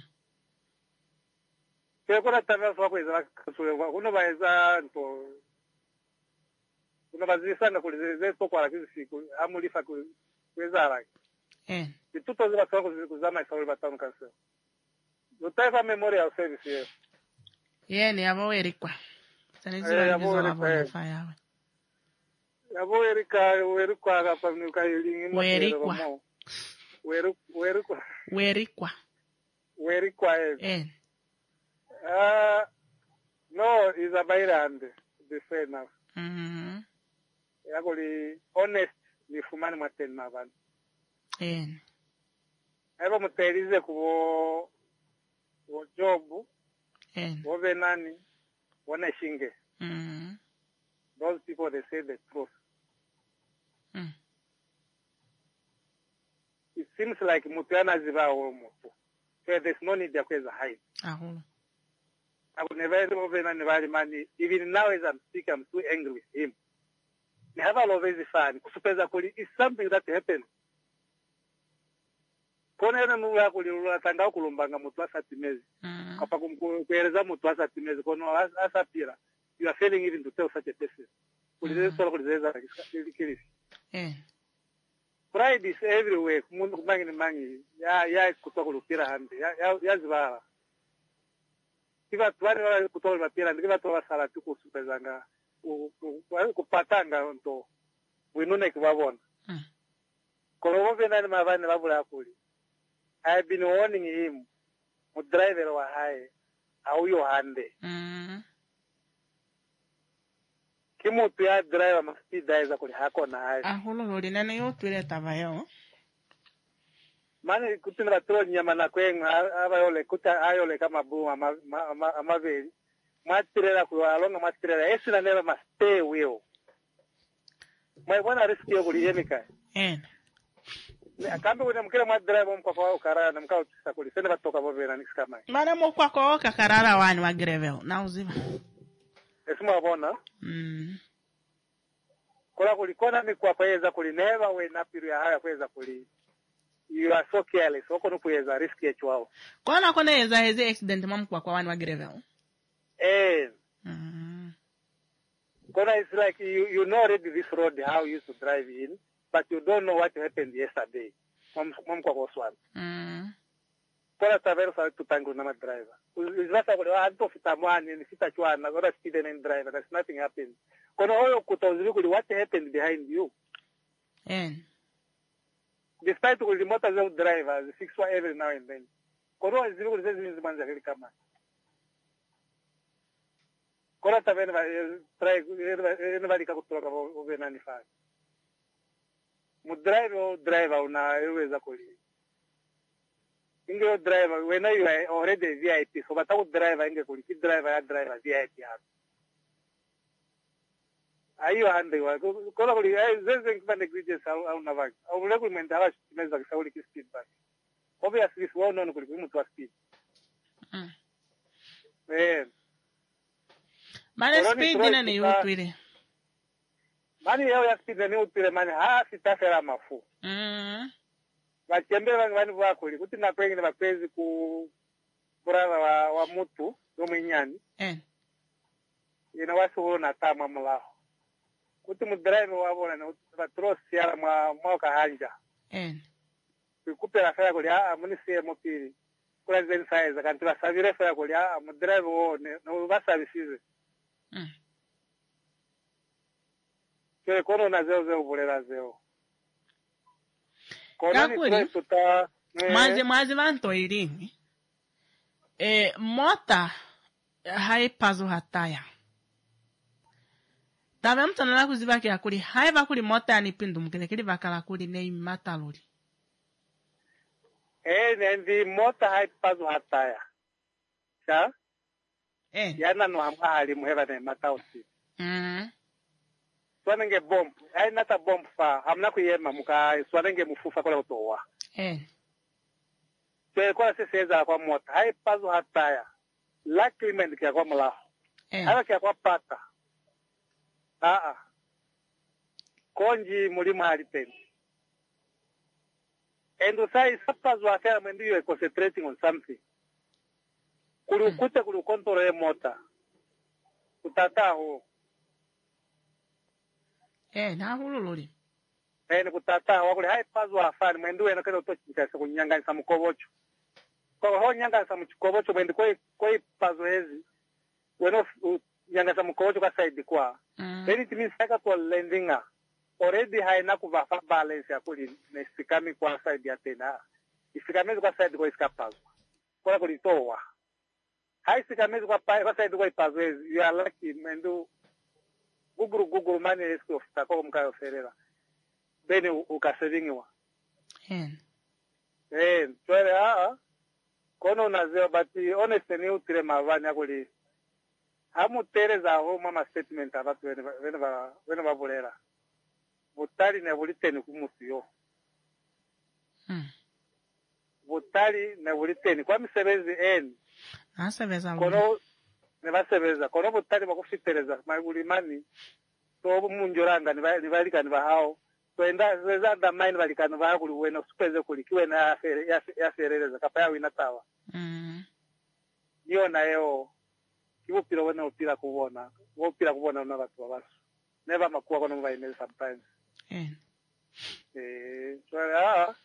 Tera kuna tabia kwa eza kanso. Kuna ba eza nto. Kuna bazisanga kuli zeze toko ala kizi siku. Amulifa kuli kweza ala. Eh. Tuto ziba kwa kuzama isauri batanu kanso. Utaifa memorial service here. Ye ni abo erikwa. Sanizwa Eh, ndizo abo abo erikwa. nafa yawe. Yabo erika erikwa agapa nuka ilingi Werikwa. Weru werikwa. Werikwa. Werikwa eh. Eh. Ah no is a bairande the fair now. Mhm. Yako li honest ni fumani mateni na bana. Eh. Ebo muterize kubo wo job Eh. wo benani wona shinge. Mhm. Those people they say the truth. Mm. It seems like mutiana ziba wo mutu. So there's no need ya kweza hide. Aholo. I would never over any value money. Even now as I'm speaking, I'm too angry with him. Never always fan. Kusupeza kuli is something that happened. Kone na nuwa kuli ulatanga kulumbanga mutu asatimezi. Mhm. Kapa kumkueleza mutu asatimezi kono asapira. You are failing even to tell such a person. Kuli zezi sola kuli zezi kilisi. Eh. Pride is everywhere. Mundu kumangi ni mangi. Ya ya kutoka kulupira handi. Ya ya ya zibara. Kiva tuwani wala kutoka kulupira. Kiva tuwa sala tuku supezanga. Kupatanga nto. Winune kibabona. Mm. Kono vena ni mavani babula kuli. I have been warning him. Mu driver wa hai. Au yo hande. Mhm. Kimu tuya driver ma speed diza kuli hako na hai. Aholo lori nene yo twile tabayo. Mani kutinra tro nyama na kwenga aba yole kuta ayole kama bu ama ama ama veri. Matirela kwa alonga matirela esina neva ma stay will. Mai bwana risk yo kuli yemika. Eh. Akambe kuna mkira ma driver mko kwa ukara na mkao tisa kuli senda batoka bovera nix kama. Mana mo kwa kwa kakarara wani wa Grevel. Na uzima. Esima bona. Mm. Kola kuli kona mi kwa paweza kuli never we na piru ya haya kweza kuli. You are so careless. Wako nupuyeza risk yetu wao. Kona kona yeza heze accident mamu kwa kwa wani wa Grevel. Eh. Mhm. Kona it's like you you know already this road how you used to drive in, but you don't know what happened yesterday. Mom mom kwa koswan. Mhm. Kona tavero sa tutangu na ma driver. Uzilasa kwa anto fita mwani ni fita chwana gora speed and driver. There's nothing happened. Kona hoyo kutozili kuli what happened behind you. Eh. Despite kuli motor zao drivers fix one every now and then. Kona zili kuli zezi nzimanza kili kama. Kona tavero try anybody kakutoka ove nani fani. Mu driver driver una eweza kuli. Inge driver when you are already a V I P so bataku driver inge kuli ki driver ya driver V I P hapo. Ayo hande wa kola kuli zeze ngipande grids au au navaki. Au leku menta hawa shimeza kisauli ki speed back. Obviously so no kuli mtu wa speed. Mm. Eh. Mane speed nene ni utwile. Mani yao ya speed ni utwile mani haa sitafera mafu. Mhm. Bachembe vangu vani vakuli kuti na kwengi na mapenzi ku brother wa wa mutu domanyani eh ina wasu na tama mala kuti mu driver wa bona na patro siara mwa mwa ka hanja eh kupera faya kuli a muni sie mopiri kula zen size kanti basabire faya kuli a mu driver wo no basabisize mm ke kono na zeo zeo bulera zeo kono ni Kakuri. tuta Mwazi mwazi vanto irini. E, mota hai pazu hataya. Tabe mtu nala kuzibaki ya kuli. Hai bakuli mota ni pindu mkele kili bakala kuli nei mata lori. eh nendi mota hai pazu hataya cha Eh. yana no hama hali muheva ne matausi Mm. swanenge bomb ai nata bomb fa hamna kuyema muka swanenge mufufa kola utowa Eh. so kwa siseza kwa mota hai pazu hataya luckily men kia kwa mla Eh. hata kia kwa pata a a konji mulima hali tena and sai sapazu afya mwendi yo concentrating on something kuli ukute kuli ukontrole mota kutata ho Eh, na hulu lori. eh ni kutata ho kuli hai pazu afani mwendi yo nakero to chikasa kunyanga sa mukobocho kwa ho nyanga sa mukobocho mwendi koi koi pazu hezi weno nyanga sa mukobocho kwa side kwa Mm. then it means saka to lendinga already haina kuvafa balance ya kuli nesikami kwa side ya tena isikamizi kwa side kwa iskapazo kwa kulitoa hai sikamizi kwa pa kwa side kwa ipazo you are lucky mendo guguru guguru mani esko ofta kwa mkayo ferera bene ukasevingiwa Eh. eh twele a a kono nazeo but honestly ni utire mavani akuli hamu tereza ho mama statement abatu vene vene ba vene babulera butali ne buliteni kumusiyo Mm. butali ne buliteni kwa misebezi en Asebeza lori. kono ne basebeza kono butali bakufitereza magulimani to munjoranga ni balika ni bahao to enda zeza da mine balika ni bahao kuli wena supeze kuli kiwe na afere ya ferereza kapaya wina tawa Mm. yo nayo kibupira wena upira kubona wopira kubona na watu babasu never makuwa kono mbaine sometimes Eh. eh so ah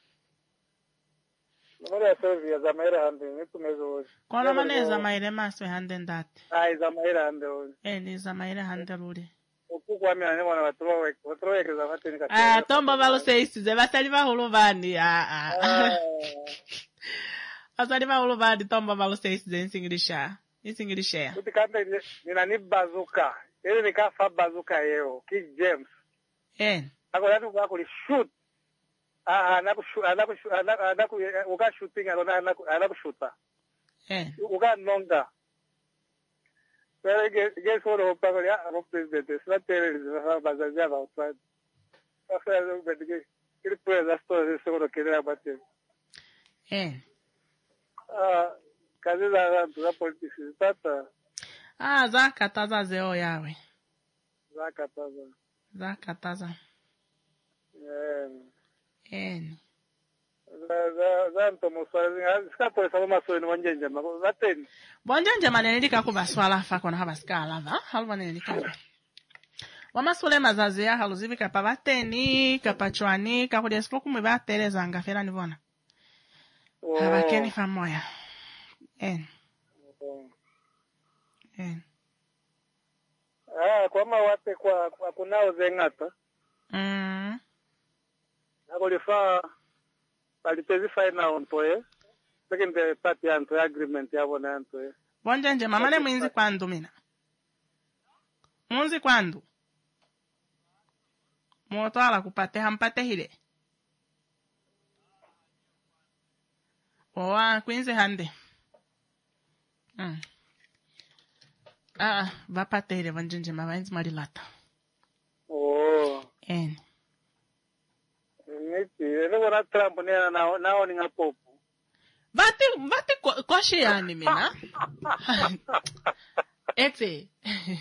Nora Sylvia Zamaira handi nitumezo. Kono maneza maire maswe hande ndate. Ai Zamaira handi. Eh, ni za maire hande lori. Okuku wa mwana wana watrowe, watrowe keza vate nika. Ah, tomba valo seisize, basali bahulu bandi. Ah, ah. Basali bahulu bandi, tomba valo seisize, insingirisha. Insingirisha. Kuti kambe nina ni bazuka. Ele nikafa bazuka yeo, King James. Eh. Ako natu kwa kuli shoot. Ah, anaku anaku anaku uka shooting alona anaku anaku shoota. Eh. Uka nonga. Pero que que solo pa kuli a presidente, sla tere za bazazia ba utwa. Asa lo bedike. Kile puede dar todo seguro que era bate. Eh. Ah, kazi za za politics tata. Ah, zakataza zeo yawe. Zakataza. Zakataza. Eh. Eh. Za za za ntomo swali. Ska po sa ma so ni wanjenje ma. Vateni. Bonjanje manelika kubaswala fa kona habaskala va. Halwa nelika. Wamasule mazazi ya haluzivi kapa bateni, kapa chwani, kakudi esipo kumwe bateleza nga fera nivona. Oh. Habakeni fa moya. Eh. Eh. Ah, kwa ma wate kwa kwa kunao zengata. Mm. Akolifaa palitezi faina ontoe. Second party anto agreement yabo na antoe. Bonjanje mamane mwinzi kwandu mina. Mwinzi kwandu. Moto ala kupate hampate hile. Owa kwinzi hande. Mm. Ah, vapate hile bonjanje mawainzi marilata. Oh. En. Niti, ene wana Trump nena nao nao ni ngapopo. Vati, vati ko- koshi yani mina. Ete.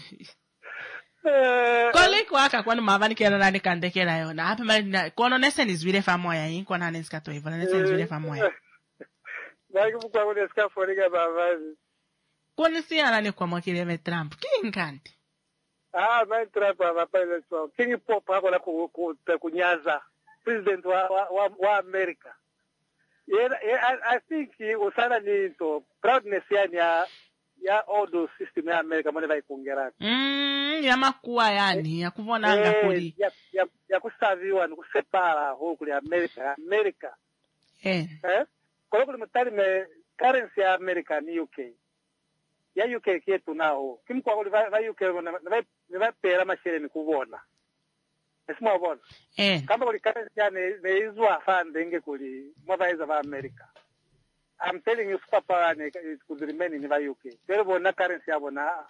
Kole kwaka kwanu mavani kera nani kandekera yona. Hapi mali kono nese nizwile fa moya yin. Kono nani skato hivyo. Nese nizwile fa moya. Vai que kwa kule skaforiga bavazi. Kwani siana ni kwa mwakile Trump. Kinkanti. Ah, vai Trump hapa ile so. King Pop hapo na kunyaza. President wa wa, wa America. Yeah, yeah, I, I think usana ni to proudness yani ya ya all system ya America mwana vai kuongera. Mm, ya makuwa yani ya kuvona anga kuli. Ya ya, ya kusaviwa ni kusepara huko kuli America, America. Eh. Eh? Kwa hiyo mtali me currency ya America ni U K. Ya U K kietu nao. Kimko kuli vai U K na vai vai pera mashere ni kuvona. Esimo bona. Eh. Kama kuli currency ya ne ne izwa fund inge kuli mobile za America. I'm telling you papa ne could remain in the U K. Pero bona currency ya bona.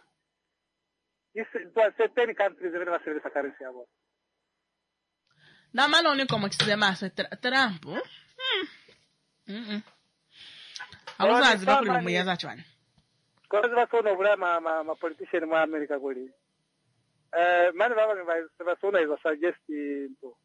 Is to certain countries even va service currency ya bona. Na mano ni como kisema sa Trump. Mm. Mm. Auza aziba kuli muyaza chwana. Kwa sababu sono vula ma ma, ma politician ma America kuli. Eh mani baba ni va sono is suggest to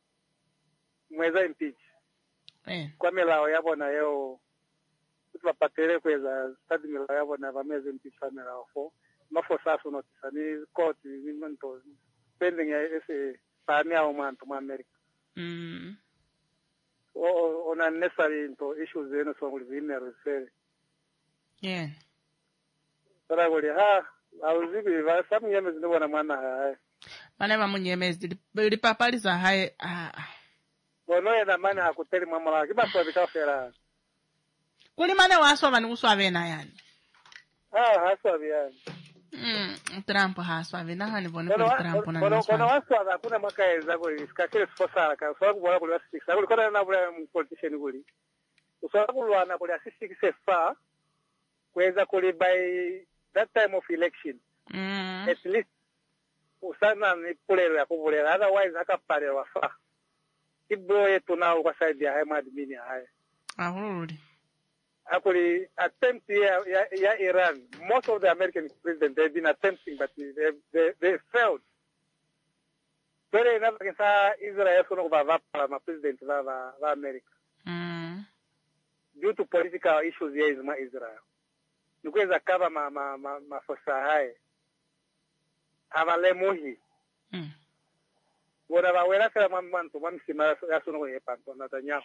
mweza impeach. Eh. Kwa milao yabona yeo tupapatere kweza stadi milao yabona vameze impeach milao fo. Mafo sasa notice ni court ni mento pending ya ese pani au manto ma America. Mm. O ona necessary into issues zeno so nguli vine refer. Yeah. Sara nguli ha auzibi va samu yeme zinobona mwana ha. Bana ba munyemezi di papali za hai ah. Bono ya mana hakuteli mama la kiba so bitafera. Kuli mana waswa bani uswa bena yani. Ah haswa bia. Mm, Trump haswa bena hani bone Bono kuli Trump na bono naswa. bono waswa hakuna makaeza kuli sikakile sfosa ka so kubona kuli assist. Kuli kona na bula politician kuli. Uswa kulwana kuli assist kisefa kweza kuli by that time of election. Mm. At least usana ni pulelo ya kuvulera otherwise akapale wafa. Ibro yetu nao kwa side ya hema admini haya. Ahurudi. Actually, attempt ya, ya, ya Iran, most of the American presidents, they've been attempting, but they they, they failed. Pero ina kisa Israel kuno bavapa ma president va va va America. Mm. Due to political issues here in Israel. Nukweza kava ma ma ma, ma fosa hai. Avale mohi. Mm. Wona va wera kala mamanto mamsima ya suno ye panto na tanya.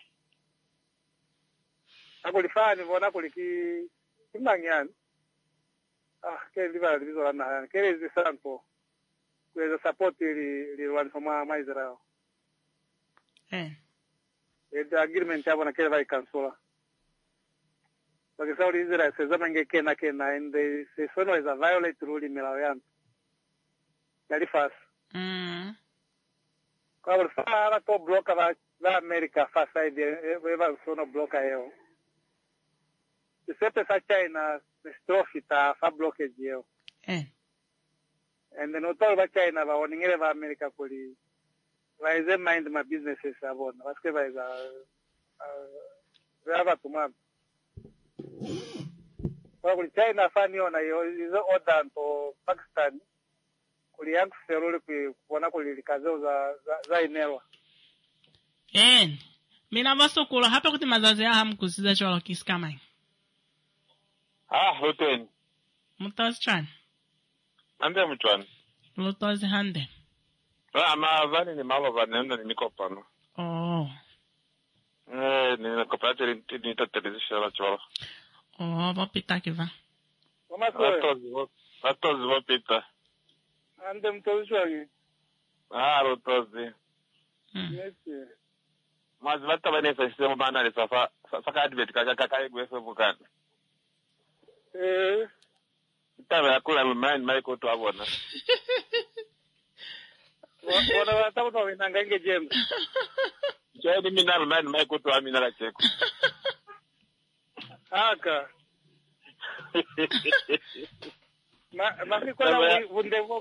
Akulifani vona kuliki kimangyan. Ah, ke liva lizo na ke rezi santo. Kweza support li li wan foma ma Israel. Eh. The agreement yabo na ke vai cancela. Porque Saudi Israel se zama nge kena kena and they se sono is a violate rule milayan. Yali fast. Mm. Kwa fara to bloka va va America fast side eva sono bloka yeo. Sempre sa China strofita fa blockage yeo. Eh. And then otol va China va oningere va America kuli. Va is mind my businesses abon. Vaske va is a va tuma. Kwa kuli China fani ona yo is order to Pakistan. Kuli yangu seruli kuona kuli kazo za za eneo. Eh. Mina vasokula hapa kuti mazazi ya hamkusiza cholo kiskamai. Ah, hoten. Mutas chan. Ande mchwan. Lutos hande. Ah, ma vani ni malo vani nenda ni niko pano. Oh. Eh, ni nakopate ni ni tatelezisha la cholo. Oh, vapita kiva. Kama Atozi vo, atozi vo pita. ande mtozwa. Ah, rotozi. Mm. Yes. Mas vata bane fa sistema bana le safa saka advert kaka kaka egwe so bukan. Eh. Taba yakula mman mai ko to abona. Wana watabu to winanga nge James. Jadi mina mman mai ko to amina la cheko. Aka. Ma ma ni kwa na wundevo.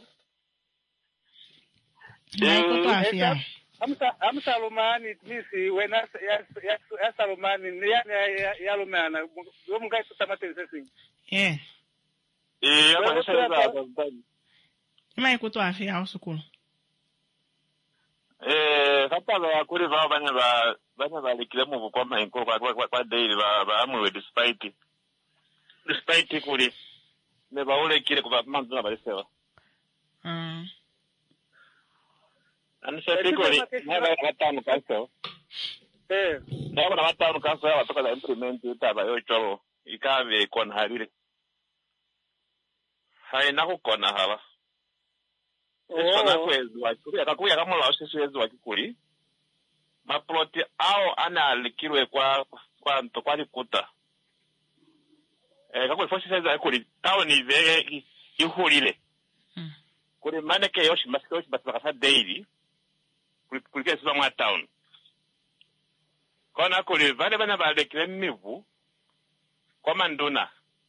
Mai kuto afia. Amsa amsa Salomani misi wena ya ya ya Salomani ya ya ya Lumana. Yo mungai tutamate sisi. Eh. Eh, ya manisha za za. Mai kuto afia usukulu. Eh, kapala kuri va banya ba banya ba likile mu kwa mainko kwa kwa kwa daily ba ba amwe despite despite kuri ne ba ule kile kwa manzo na balesewa. Mm. Anisha kuri na ba batano kaso. Eh, na ba batano kaso ya watoka za implement itaba yo cholo ikave kon harire. Hai na kukona hala. Eso na kwezi wa kuri akakuya kama la osisi wezi wa kikuri. Maploti ao ana alikirwe kwa kwa nto kwa likuta. Eh kako fosi seza kuri tao ni vege ihulile. Mm. Kuri maneke yoshi masiko yoshi basaka daily. Kuri kuri kesi wa town. Kona kuri vale bana balekire mivu kwa manduna.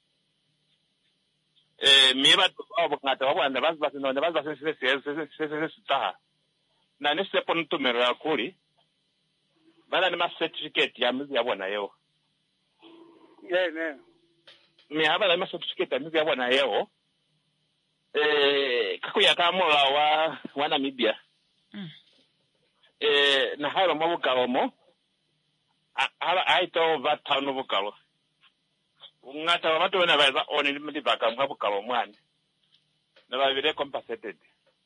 Eh miba abo ngata wabanda bazi basi no bazi basi sese sese sese sitaha. Na nese ponto mera kuri. Bana ni ma certificate ya mizi yabona yeo. yeah, ne. Mi haba na certificate ya mizi yabona yeo. Eh kakuya kamola wa wa Namibia. Mm. Eh na haba mabukalo mo. Haba aito va town bukalo. Ngata watu wana baza oni limiti baka mabukalo mwani. Na babire compensated.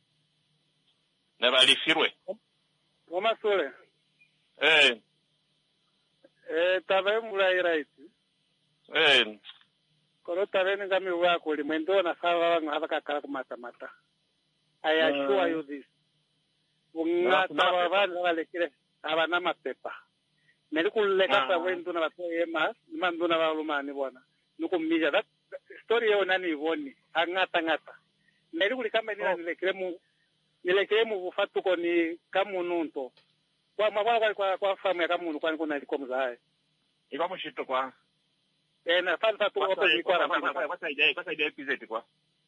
Na balifirwe. Wama sole. Eh Eh, tabe mulai right. eh Kono tabe ni ngami wa kuli mwendo na sawa ngaba kakala kumata mata. I assure you this. Ngata wabana balekire abana mapepa. Nelikuleka sa wendo na bato yema, mandu na balumani bona. Nukumija that story yo nani woni angata ngata. Nelikulika ni nilekire mu nilekire mu bufatu ko ni kamununto. Kwa mabwa kwa kwa famu ya kamuntu kwani kuna liko mzae. iko mushito kwa. Eh na fanta tu hapo ni kwa kwa kwa idea kwa idea pizeti kwa.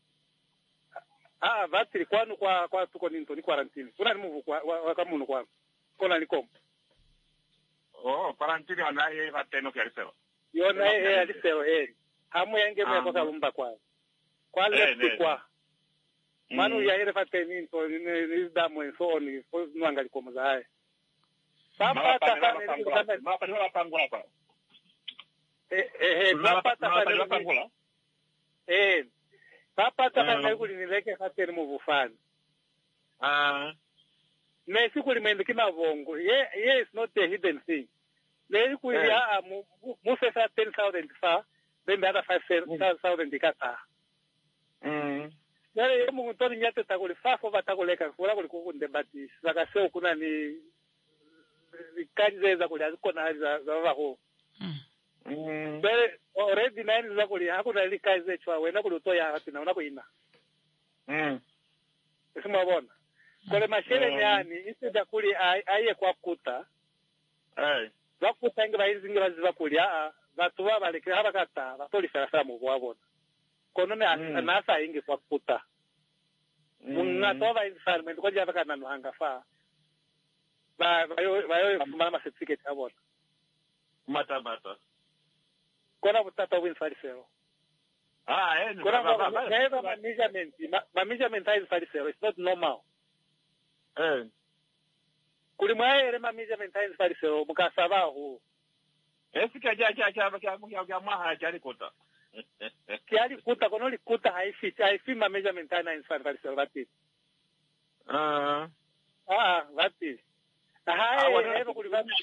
Ah, vatri kwanu kwa kwa tuko ni ntoni quarantine. Kuna ni muvu kwa wa kamuntu kwa. Kona liko. Oh, quarantine wana yeye vateno kwa liselo. Yona eh alisero eh. Hamu yange mwe kwa kalumba kwa. Kwa left kwa. Manu ya ile vateni nto ni damu so ni nwanga liko mzae. Papa tafanya ni kama mapa ni wapangula hapa. Eh eh papa tafanya wapangula. Eh. Papa tafanya kuli nileke hateni mu bufani. Ah. Nesi kuli mende kina vongo. Ye ye is not a hidden thing. Nesi kuli ya mu mu fesa ten thousand fa, then the other five thousand dikata. Mm. Yale ye mu ntoni nyate takuli fa fo batakoleka kula kuli kukunde bati. Saka sio kuna ni kanjeza kuli aziko na za za ho. Mm. Bere already nine za kuli hakuna ile kazi chwa wena kuli utoya hati na unakoina. Mm. Simabona. Kole mashere yani isida kuli aye kwa kuta. Eh. Bakuta ngi bayizingira ziva kuli a batu babalekera habakata batoli sasa mu bwabona. Kono ne anasa ingi kwa kuta. Munga toba infarment ko jaba kana no hanga fa. Ba bayo bayo mama certificate abona. Mata mata. Kona butata win farisero. Ah, eh. Kona ba ba management, ma management is farisero. It's not normal. Eh. Kuli mwae ere ma management is farisero mukasaba ho. Esika ja ja ja ja ya ya maha jari kota. Kiali kuta kono li kuta haifi haifi ma management is farisero bati. Ah. Ah, bati. Hai ero kuli bati.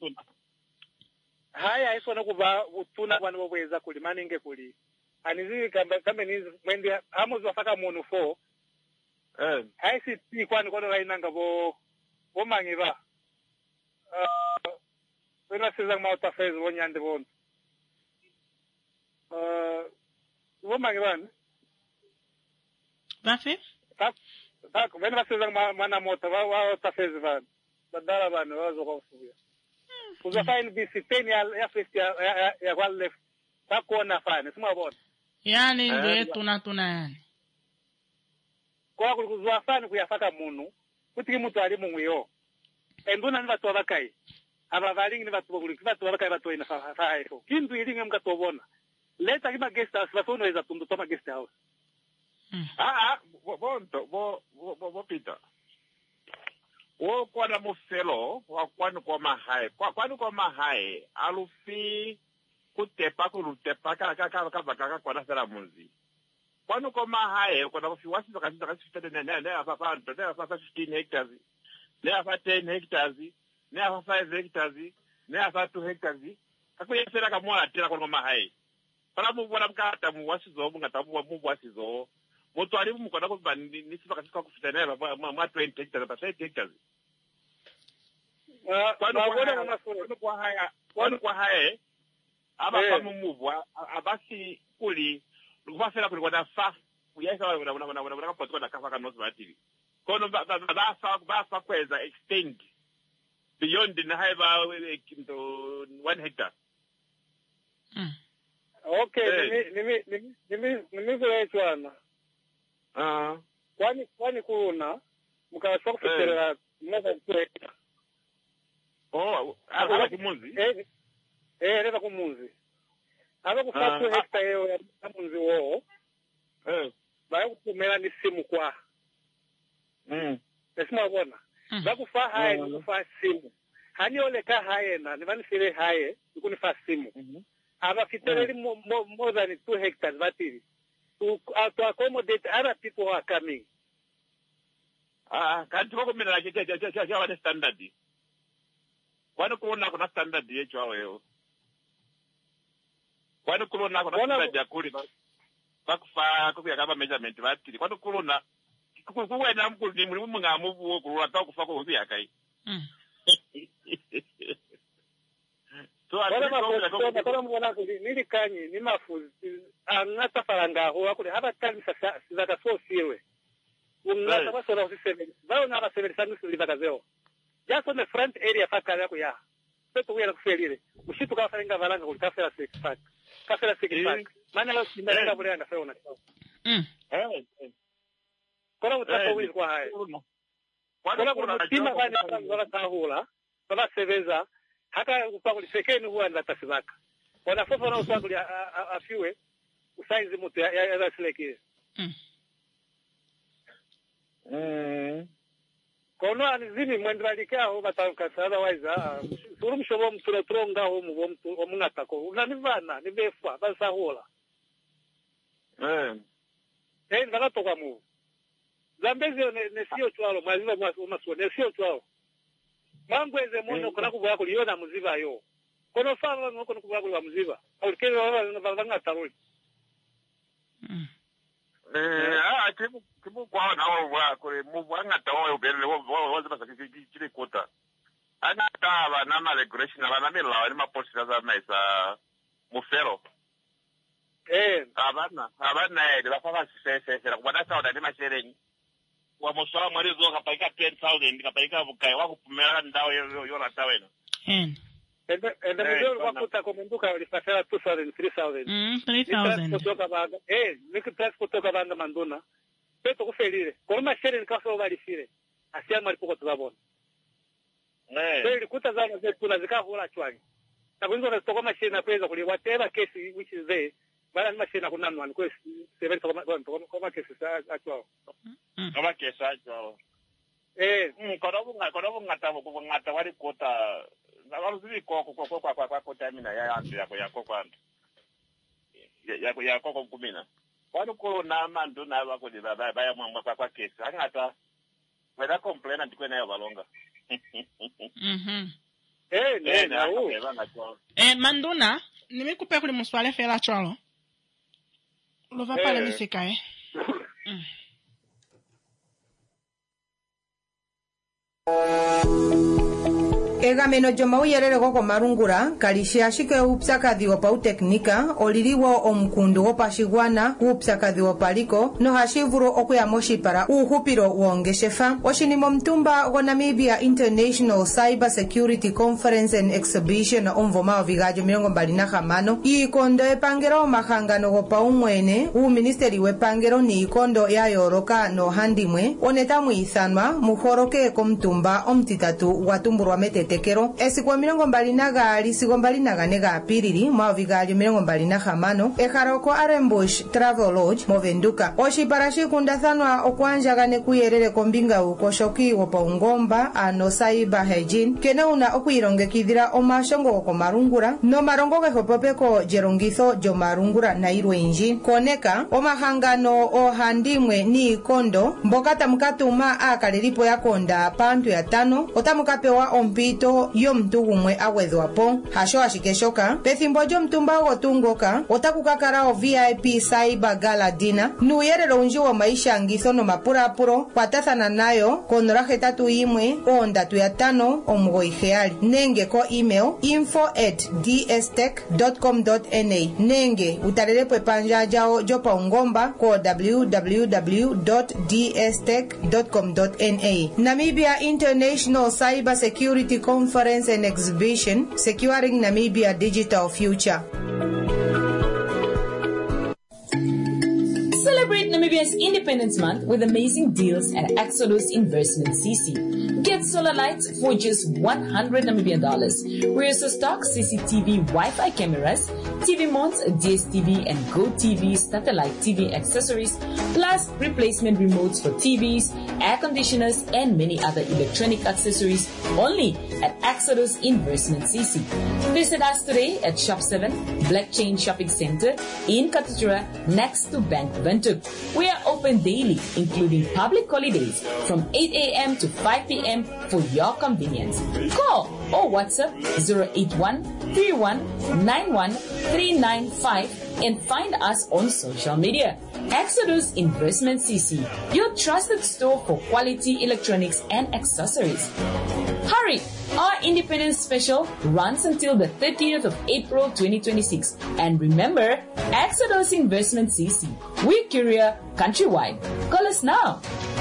Haya hizo na kuva utuna kwani waweza kulimani inge kuli anizi kamba kama ni mwendi hamu zwafaka munu fo eh hai si ti kwani kono rainanga bo bo mangiba uh wena siza mauta fez wonyande bon uh bo mangiba Bafi? tak tak wena siza mana mota wa wa ta fez van badala bana wazo kwa fuya Uzafanya visiteni ya ya ya ya wale takuona fanya sima bona. Yani ndio tuna tuna yani. Kwa kuzwafanya kuyafaka munu kuti mtu ali mumwiyo. Enduna ni watu abakai. Aba balingi ni watu baguli watu abakai watu ina fa fa hayo. Kindu ilinga mkatobona. Leta kima guest house watu wanaweza tundu toma guest house. Ah ah bonto bo bo bo pita. wo kwana mufelo wa kwanu kwa mahai kwa kwanu kwa mahai alufi kutepa kutepa kaka kaka kaka kaka kwa nasera munzi kwanu kwa mahai kwa nafi wasi zakati zakati ne ne ne afafa ne afafa fifteen hectares ne afafa ten hectares ne afafa five hectares ne afafa two hectares kakuyesera kamwana tira kwa mahai para mubona mkata mu wasizo mungatabu mu wasizo moto ali mu kona ko bani nisi bakafika kufitanela mwa twenty hectares pa thirty hectares kwanu kwa haya kwanu kwa haya aba kama muvwa abasi kuli ukufasela kuli kwa fa uyaisa wala wala wala wala kapotwa na kafa kanozi batili kono ba ba fa ba fa kweza extend beyond the haiba into one hectare. Mm. Okay, nimi nimi nimi nimi vile chwana. Ah. Kwani kwani kuna mkawasha kufikiria mmoja tu. Oh, aba kumunzi. Eh. Eh, nenda kumunzi. Aba kufa two hectare yo ya munzi wo. Eh. Bayo kutumela ni simu kwa. Mm. Esima bona. Bakufa haye kufa simu. Hani ole ka haye na nibani sile haye kunifa simu. Mhm. Aba fitereli more, more than two hectares batiri to uh, to accommodate other people who are coming. Ah, kanti wako mina kike kike kike wana standard. Kwani kuona kuna standard yecho hao yeo. Kwani kuona kuna standard ya kuli bakufa kuya kama measurement batiri. Kwani kuona kukuwe na mkulu ni muri munga muvu kulula ta kufa ko bya kai. Mm. So wala mafuzi kama mwana kuli nili kanyi ni mafuzi anata faranga ho akuli haba tani sasa zaka so siwe unata basora usiseme bao na baseme sangu silibaka zeo just on the front area faka yako ya peto wera kufelire ushitu ka faringa valanga kuli kafela six pack kafela six pack maana leo simeranga bure na feona mm eh kona utaka wizi kwa haya kona kuna tima bani kwa tahula kwa seveza hata upakuli sekeni huwa ndatasibaka wanafofa na upakuli afiwe usaizi mutu ya ya sileki mm mm kono anizini mwendralika ho batanka otherwise suru mshobo mtura tronga ho mu mtu omunatako unanivana nibefa basahola eh eh ngalato kwa mu zambezi ne sio twalo maziva mwaso ne sio twalo mangweze muno kuna kubwa kuliona muziva yo kono fava ngo kono kubwa kuliwa muziva alikele baba banga taruli mm eh ah kibu kibu kwa na wa kule muvu anga tawo ubele wo wo basa kile kota ana tava na migration abana mela ni maposita za maisa mufero eh abana abana de bafaka sese sera kubana sawa ni mashereni wa moswa mwari zo kapaika ten thousand kapaika bukai wako kumela ndao yo yo la tawena mm ende ende mzee wakuta komenduka ulipata two thousand three thousand mm three thousand kutoka banga eh niki transport kutoka banga mandona peto kufelire kwa mashereni kaso balifire asia mali poko tubabona eh sasa kuta zana zetu na zikahula chwani na kwenye na stoka mashine kweza kuli whatever case which is there bala ni mashine kuna nani kwa seven kwa kwa case achwa kama kesi achwa eh mm kwa sababu kwa sababu ngata kwa ngata wali kota na wale zili kwa kwa kwa kwa kwa kota mina ya yandu yako yako kwa yako yako kwa kumina kwani ko na mandu na bako de baba baya mwamba kwa kwa kesi angata weda complain ndikwe nayo balonga mhm eh ne na u eh manduna nimekupa kule mswale fela cholo lova pale misika eh egameno jomauyerere goko marungura kalishashike upsakadhi wa pauteknika oliliwo omukundu wopashigwana upsakadhi wa paliko no hashivuro okuyamoshipara uhupiro wongeshefa oshinimo mtumba go Namibia International Cyber Security Conference and Exhibition omvoma vigajo milongo mbali na hamano ikondo epangero omahangano go paumwene uministeri wepangero ni ikondo ya yoroka no handimwe oneta muithanwa muhoroke komtumba omtitatu watumburwa metete tekero esiko mirongo mbali na gaali sigo mbali na gane ga apiriri maovi gaali mirongo mbali na hamano eharoko Arembush Travel Lodge movenduka oshipara shikundathanwa okwanjagane kuyerere kombinga uko shoki wopaungomba ano saiba hygiene kene una okuyirongekidhira omashongo gokomarungura nomarongo gehopopeko jerongitho lyomarungura na ilwe inji koneka omahangano ohandimwe niikondo mboka tamukatuma aakalelipo yakonda pantu yatano otamukapewa ompito yomuntu gumwe agwedhwapo hasho ashike shoka pethimbo lyomtumba ogotungoka otakukakala o V I P Cyber Gala Dinner nuuyelele owundji womaishangitho nomapulaapulo kwatathana nayo ko nola hetatu yimwe ondatu yatano omugoyi heyali nenge ko email info at d s tech dot com dot n a nenge utalelepo epandja lyawo lyopaungomba ko w w w dot d s tech dot com dot n a. Namibia International Cyber Security Conference and Exhibition, Securing Namibia Digital Future. Celebrate Namibia's Independence Month with amazing deals at Exodus Investment C C. Get solar lights for just one hundred Namibian dollars. Rear stock C C T V Wi-Fi cameras, T V mounts, D S T V and Go T V satellite T V accessories, plus replacement remotes for T Vs, air conditioners and many other electronic accessories only at Exodus Investment C C. Visit us today at Shop seven, Black Chain Shopping Center in Katutura next to Bank Windhoek. We are open daily, including public holidays from eight a m to five p m for your convenience. Call or WhatsApp zero eight one three one nine one three nine five and find us on social media. Exodus Investment C C, your trusted store for quality electronics and accessories. Hurry! Our Independence Special runs until the thirtieth of April twenty twenty-six. And remember, Exodus Investment C C. We're courier countrywide. Call us now.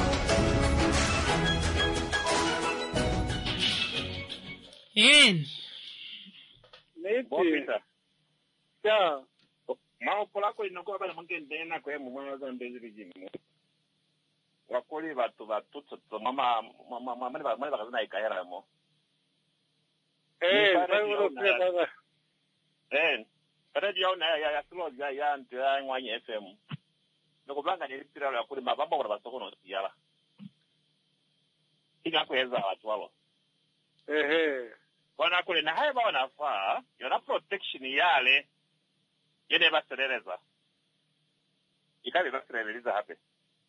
In. Maybe. Yeah. Mao polako inakuwa bana mangende na kwa mwana za mbezi vijini. Wakoli watu watu mama mama mama mama mama kazana ikahera mo. Eh, bado pia baba. Eh, radio na ya ya slow ya ya ndio ya ngwanye F M. Nako banga ni pira la kuli mabamba kwa basoko no yala. Ika kweza watu wao. Ehe. Wana kule na haya bwana faa, yana protection yale. Yene baserereza. Ikabe baserereza hape.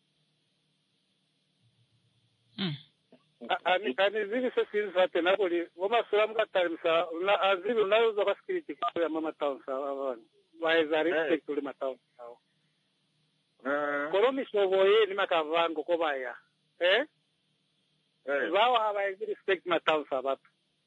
Mm. Ani ani zili sisi zote na kuli wama salamu katamsa na azili unaweza basikiti kwa ya mama town sawa. Waweza respect kule matown sawa. Eh. Kolomi shoboye ni makavango kobaya. Eh? Eh. Wao hawawezi respect matown sawa.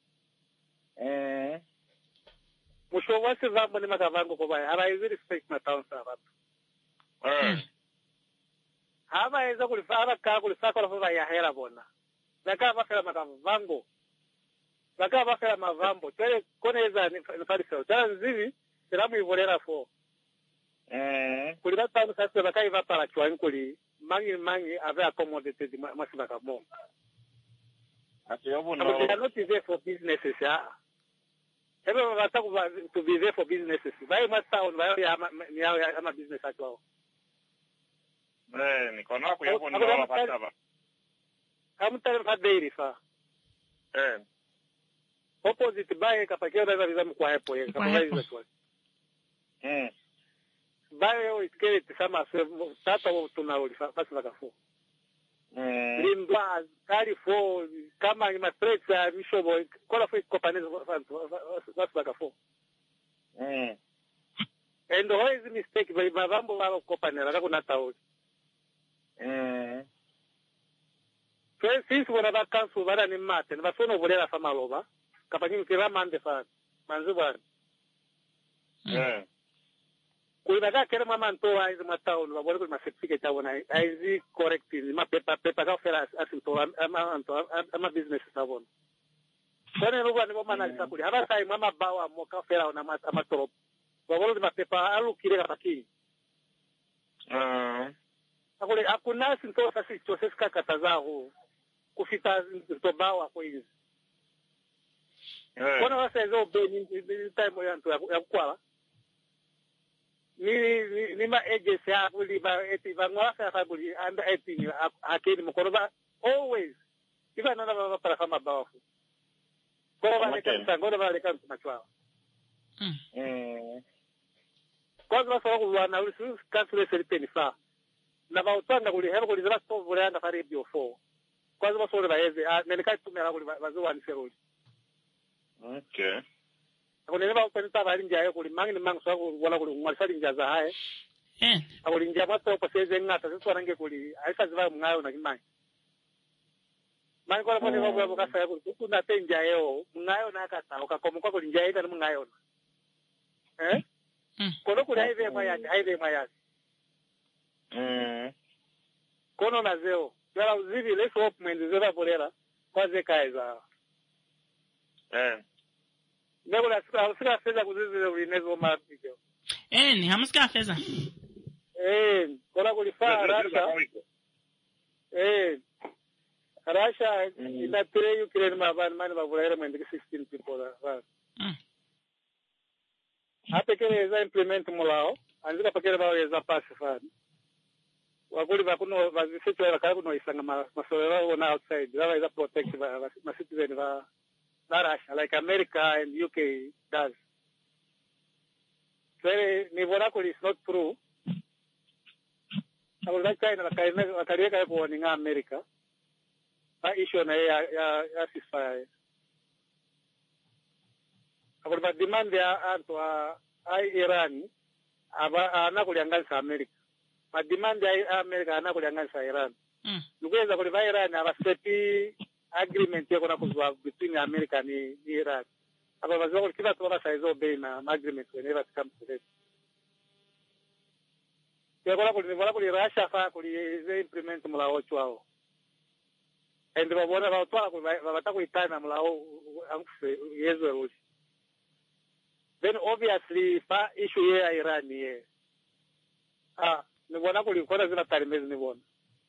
Eh. Mushowasi vambo ni makavango kobaya hawawezi respect matown sawa. Eh. Hawaweza kulifanya kama kulifanya kwa ya hera bona. Zaka bafela makavango. Zaka bafela mavambo. Tele koneza ni farisa. Tele zivi selamu ivolera fo. Eh. Kulira tano sasa bakai vapala kwa nkuli mangi mangi ave accommodated masiba kamo. Ati yobu no. They are not there for businesses ya. Ebe wata to be there for businesses. Bai masound bai ya ni ya ama business atwao. Eh, ni kono kwa yobu no wapataba. Hamtare faderi fa. Eh. Opposite bae kapakio na viza mkwa hapo yeye kama hizo tu. Mm. Bae iskele tsama tata tunarudi fasi vakafu. Mm. Limba kali fo kama ni matresa mishobo kola fo companies fasi vakafu. Mm. And always mistake by mavambo wa company la kuna tawo. Mm. Sisi wana vakansu vana ni mate ni vasono volera fama loba kapanyi kira mande fa manzuba eh kuina ka kera mama nto wa izi matao ni vabole kwa certificate tawo na izi correct ni ma paper paper ka fera asinto ama anto ama business tawo kone ruba ni mama na sakuli haba sai mama bawa mo ka fera na ama trop vabole ma paper alu kire ka paki eh akule akuna sinto sasi chose ska katazao kufita ntobawa kwa hizi Kona wasa ezo be ni time yantu ya kwala. Ni ni ni ma agency abuli ba eti ba ngwasa abuli anda eti akini mukoroba always. Iba nana ba para kama bawafu. Kona ba leka sangoda ba leka machwa. Mm. Kwa sababu sababu wana ulisu kansule selipeni fa. Na ba utanda kuli hero kuli zaba so vule anda fare bio fo. Kwa sababu sore ba yeze neleka tumela kuli bazo ni seroli. Okay. Akone ba utanda ba linja yo kuli mangi ni mangi so wala kuli ngwalisali njaza hae. Eh. Akuli nja mato kwa seze ngata sisi range kuli aisa ziva mungayo na kimangi. Mangi kwa pone ba ba kasa kuli kuna tenja yo mungayo na kasa ukakomuka kuli nja ita mungayo. Eh? Kono kuli haive mayati haive mayati. Mm. Kono na zeo. Yala uzivi leso opmende zera bolera kwa zekaiza. Eh. Nego la sika sika feza kuzizi ulinezo mapiko. Eh, ni hamuska feza. Eh, kola kulifaa rasha. Eh. Rasha ina tire yu kile mabani mani babulera mwende sixteen people da. Mm. Ape kile za implement mulao, anzika pakele bao yeza pass fani. Wakuli bakuno bazisitu ya karibu no isanga masolera on outside. That is a protect my citizen va Russia like America and U K does. So ni vonakuli is not true. I would like China wakaliweka hapo ni nga America. Na issue na ya ya ya ceasefire. Akuli ba demand ya antu ai Iran aba anakuliangaza America. Ma demand ya America anakuliangaza Iran. Mm. Nukweza kuli ba Iran abaseti agreement yako na kuzwa between America ni Iran. Aba bazoko kila tola saizo bei na agreement whenever it comes to that. Kwa kwa kuli wala kuli Russia fa kuli ze implement mula ocho wao. And babona ba tola kuli babata kuitana mula angse yezo rushi. Then obviously fa issue ya Iran ni ah ni bona kuli kona zina tarimezi ni bona.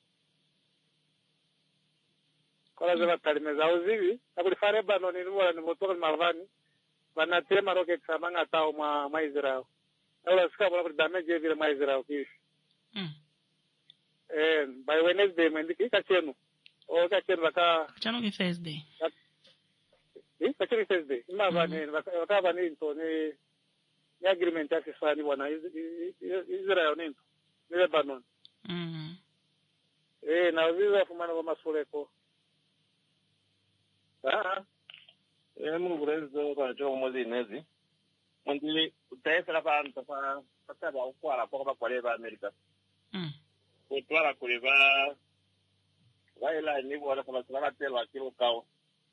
Kona zina tarimezi au zivi na kuli fare bano ni bona ni motoka marvani bana tema rocket samanga tao ma ma Israel. Wala sika bona kuli damage vile ma Israel kishi. Mm. Eh by Wednesday mendiki kachenu. O kachenu baka chano ki Thursday. Eh kachenu Thursday. Ima bani baka bani to ni ni agreement ya sifani bwana Israel ni ni Lebanon. Mm. Eh na viza fumana kwa masoleko. Ah. Eh mungu rezo kwa cho mozi nezi. Mundi utaesa pa pa pataba ukwala kwa kwa leba America. Mm. Utwala kuleba waila ni bora kwa sababu tela kilo kao.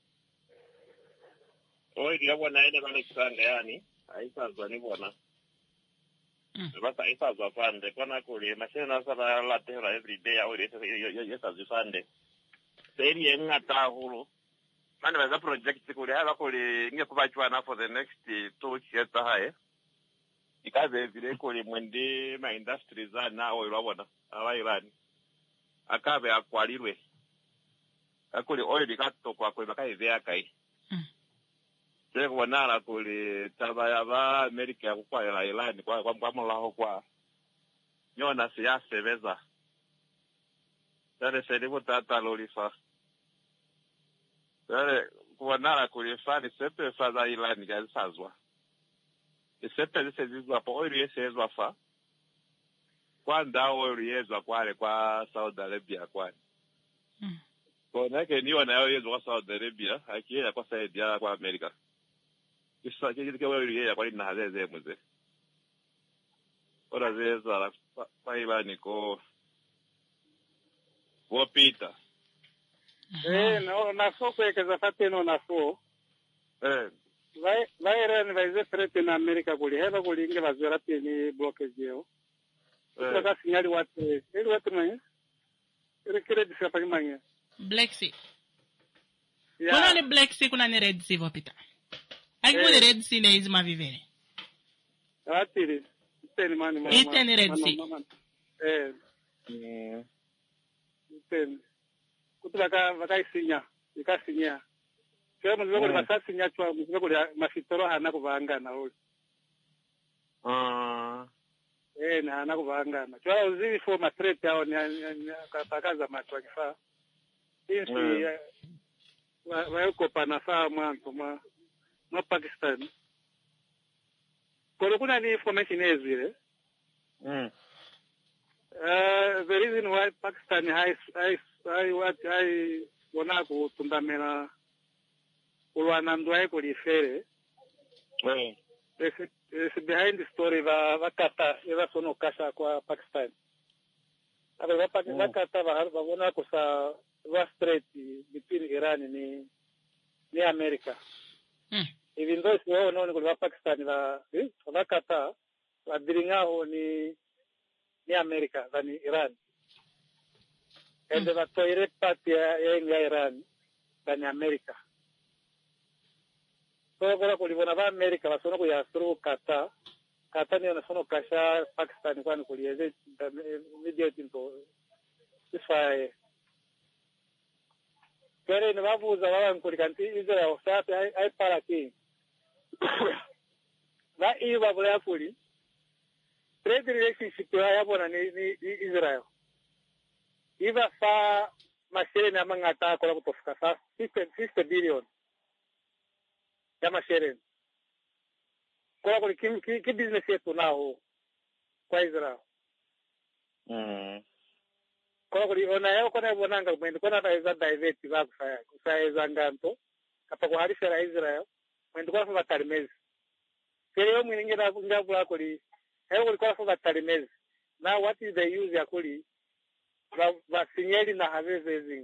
Oi dia bwana ende bana kisanga yani. Aisazwa ni bwana. Mm. Basta aisazwa fande kona kuli mashina sala la tera every day au yeso yeso zifande. Seri engata hulu. Mane baza project kuli haba kuli nge kubachwa na for the next two years hae. Ikaze vile kuli mwende ma industries na oil wabona aba Iran. Akabe akwalirwe. Akuli oil ikato kwa kwa makai akai. Seko wanala kuli tabaya ba America ya kwa ya Iran kwa kwa kwa mlaho kwa nyona siasa beza. Tare selimu tata lolifa. Tare wanala kuli fani sepe faza Iran ya sazwa. Sepe lise zizwa po oil yesezwa fa. Kwa ndao oil yezwa kwale kwa Saudi Arabia kwani. Mm. Kwa nake niwa na yao yezwa kwa Saudi Arabia akienda kwa Saudi ya kwa America. Kisa kile kile oil yeye kwa ina hazeze muze. Ora zeza la paiba niko wopita. Eh no na soko ekeza fateno na so. Eh vai vai ren vai ze trete na America kuli heba kuli inge bazora tini blockage yeo. Eh ka signali wate ele wate manye. Ele kile disa pa manye. Black Sea. Kuna ni Black Sea kuna ni Red Sea vopita. Aiku ni Red Sea na izima vivene. Atiri. Iteni mani mama. Iteni Red Sea. Eh. Mm. Iteni. Kutu baka baka isinya. Ika sinya. Sio mzungu ni masasi nyachwa mzungu ni mafitoro hana kuvangana uli. Ah. Eh na hana kuvangana. Chwa uzivi for matrete yao ni katakaza matwa kifaa. Insi wayoko panafaa mwanzo mwa mwa Pakistan. Kwa kuna ni information ezile. Mm. Uh, the reason why Pakistan has has I what I wanna go tundamela ulwana ndwaye kulifere. Mm. Is is behind the story va vakata eva sono kasha kwa Pakistan. Aba va Pakistan va va wana kusa va straight between Iran ni ni America. Mm. Even though sio no ni kwa Pakistan va eh vakata va diringao ni ni America than Iran. And mm. the toilet party in Iran than America. So kwa kulivona va America wasono kuya through Qatar. Qatar ni wanasono kasha Pakistan kwani kulieze media tinto. Isfaye. Kere ni wabuza wala nkulikanti Israel sapi ai ai para ki. Na iwa bula kuli. Trade relationship ya bona ni, ni, ni Israel. Iva fa mashere na mangata kola kutofika sa sixty billion. Ya mashere. Kola kuli ki, ki, ki business yetu nao kwa Israel. Mm. Kola kuli ona yao kona bonanga mwendo kona taiza divert va kusaya. Kusaya zanganto. Kapa kwa harisa la Israel. Mwendo kwa fa tarimezi. Kere yo mwingi na ngabula kuli Hewa kulikuwa kwa tarimezi. Now what is the use ya kuli? Va sinyeli na havezi.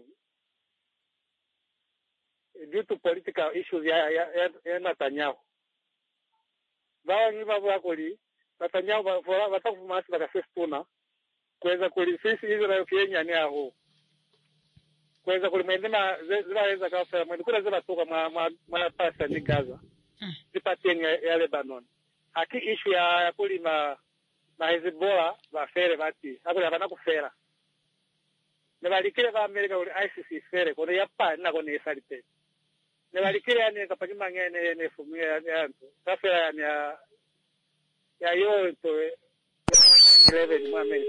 Due to political issues ya, ya, ya, ya Netanyahu. Vawa ngiva kwa kuli. Netanyahu wataku fumasi waka sestuna. Kweza kuli sisi Israel kienya ni aho. Kweza kuli mwendima zila heza kawafela. Mwendikula zila toka ma, ma, ma pasa ni Gaza. Zipati ya, ya Lebanon. Haki issue ya, ya kuli ma na Hezbollah va fere vati akuli abana kufera ne balikire va America uli I C C fere kono yapa na kono esalite ne balikire yani kapaki mangene ne fumia yanto kafera yani ya ya yo to eleven mu America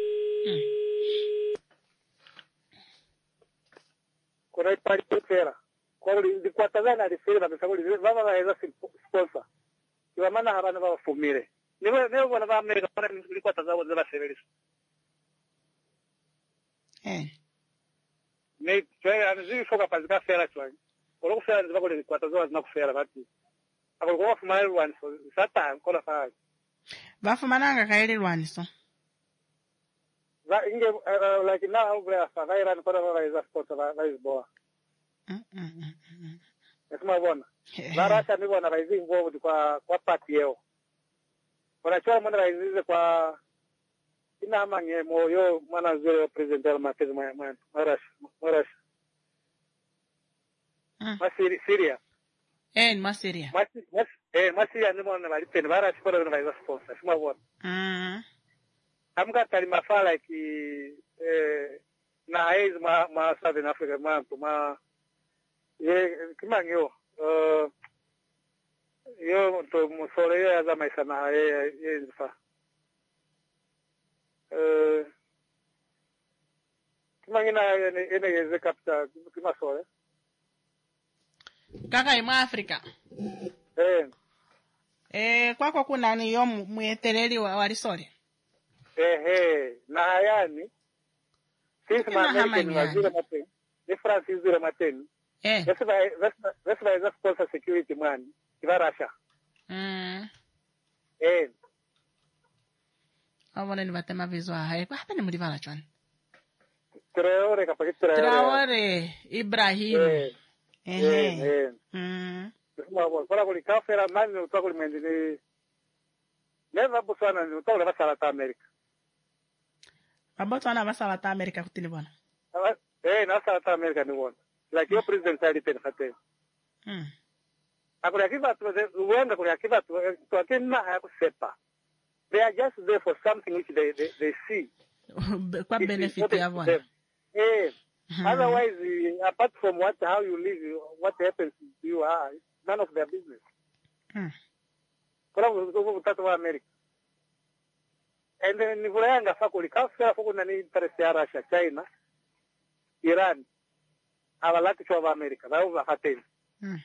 kono ipari fera kono di kwatazana di fere na sabuli vava va eza sponsor iwa mana habana va fumire Niwe niwe wana va America para nilikuwa tazao za service. Eh. Ne twa anzi foka pazika fera twa. Olo kufera nziba kule kwa tazao zina kufera bati. Akolo kwa fumana rwani so sata kola fa. Bafumananga kaili rwani so. Va inge uh, like now bra fa va Iran kola va iza sport va va izboa. Mm mm. Esma bona. Va Russia ni bona va izi involved kwa kwa party yao. Kwa chwa mwana raizize kwa ina mange moyo mwana zero president Marquez mwana marash marash masiri Syria eh masiria mas mas eh masiria ni mwana bali pen marash kwa na vaiza sponsor sima bona mm amka tali mafala ki eh na haiz ma ma Southern Africa ma ma ye kimangyo eh yo to musore ya za maisha na ye ye nfa eh kimangina ene ene yeze kapta kimasore kaka ima Africa eh eh kwako kuna ni yo mueteleli wa walisole eh eh na yani sisi ma American wazira maten ni France wazira maten eh that's why that's why that's sponsor security man kiva Russia mm eh awona ni batema vizwa hai hapa ni muri vala chwan Traore kapaki Traore Traore Ibrahim eh eh eh mm sima bona para kuli kafera mani utakuli mendini neva busana ni utakuli basala ta America abato ana basala ta America kutini bona eh na sala ta America ni bona like your president sali ten khate mm akuli akiva tu uenda kuli akiva tu tu akina hakusepa. They are just there for something which they they, they see kwa benefit ya bona eh Mm-hmm. Otherwise, uh, apart from what how you live, what happens to you, uh, it's none of their business. Mm. Kwa utatu wa America. And then ni vula yanga fakuli kafira fakuli nani interest ya Russia, China, Iran, abalaki chwa America, bao vafateni. Mm.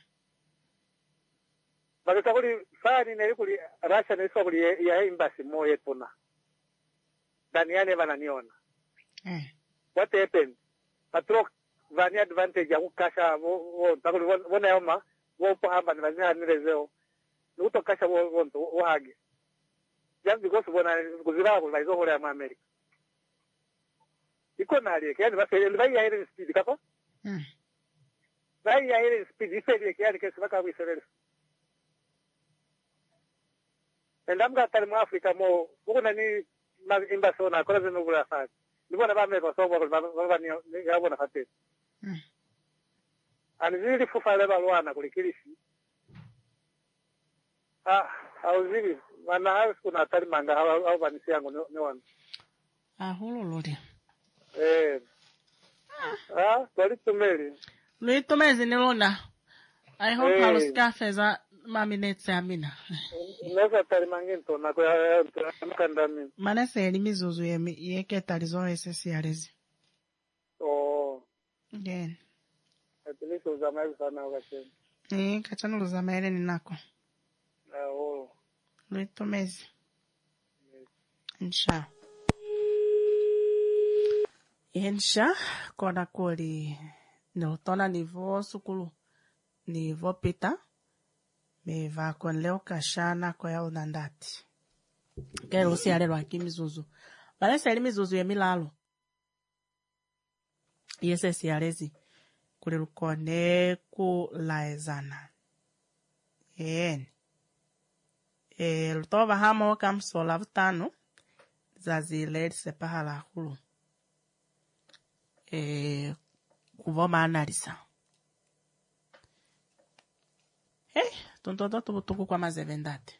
Bakita kuli fani neli kuli Russia neli fakuli ya embassy mo yetuna. Daniane vananiona. Mm. What happened? Patrok vani advantage ya kukasha wo wo takuli wona yoma wo pohamba ni vazina nilezeo. Nuto kasha wo wo wo hage. Just because wona kuzira ko baizo hore ya America. Iko na ali yani basi vai ya ile speed kapo? Mm. Vai ya ile speed ifeli yani kesi baka wisere. Endamga tali Africa mo kuna ni ma embassy na kwa zenu bula fa. Nibona ba meko so bo ba ba ni ngabona fate. Mm. Ani zili fufa le balwana kulikilishi. Ah, au zili wana haus kuna tali manga au au banisi yangu ni wana. Ah, hululudi. Eh. Ah, kwali tumeli. Lui tumezi nilona. I hope Hey. halos kafeza mami netse amina. Nesa tali manginto na kwa mkandami. Manese eli mizuzu yemi yeke talizo esesi yarezi. Oh. Again. At least uzamai sana wakati. Eh, kachano luzamaele ni nako. Ah, oh. Lui tumezi. Insha. Insha kona kuli nilotona nivo sukulu nivo pita me va kon leo kashana kwa ya unandati kero si alelo akimizuzu bale sali mizuzu ya milalo yese si alezi kuli lukone ku laezana en e lutova hamo kamsola vutano zazile sepahala hulu eh kuvoma analisa hey tontoto tubutuku kwa mazevendate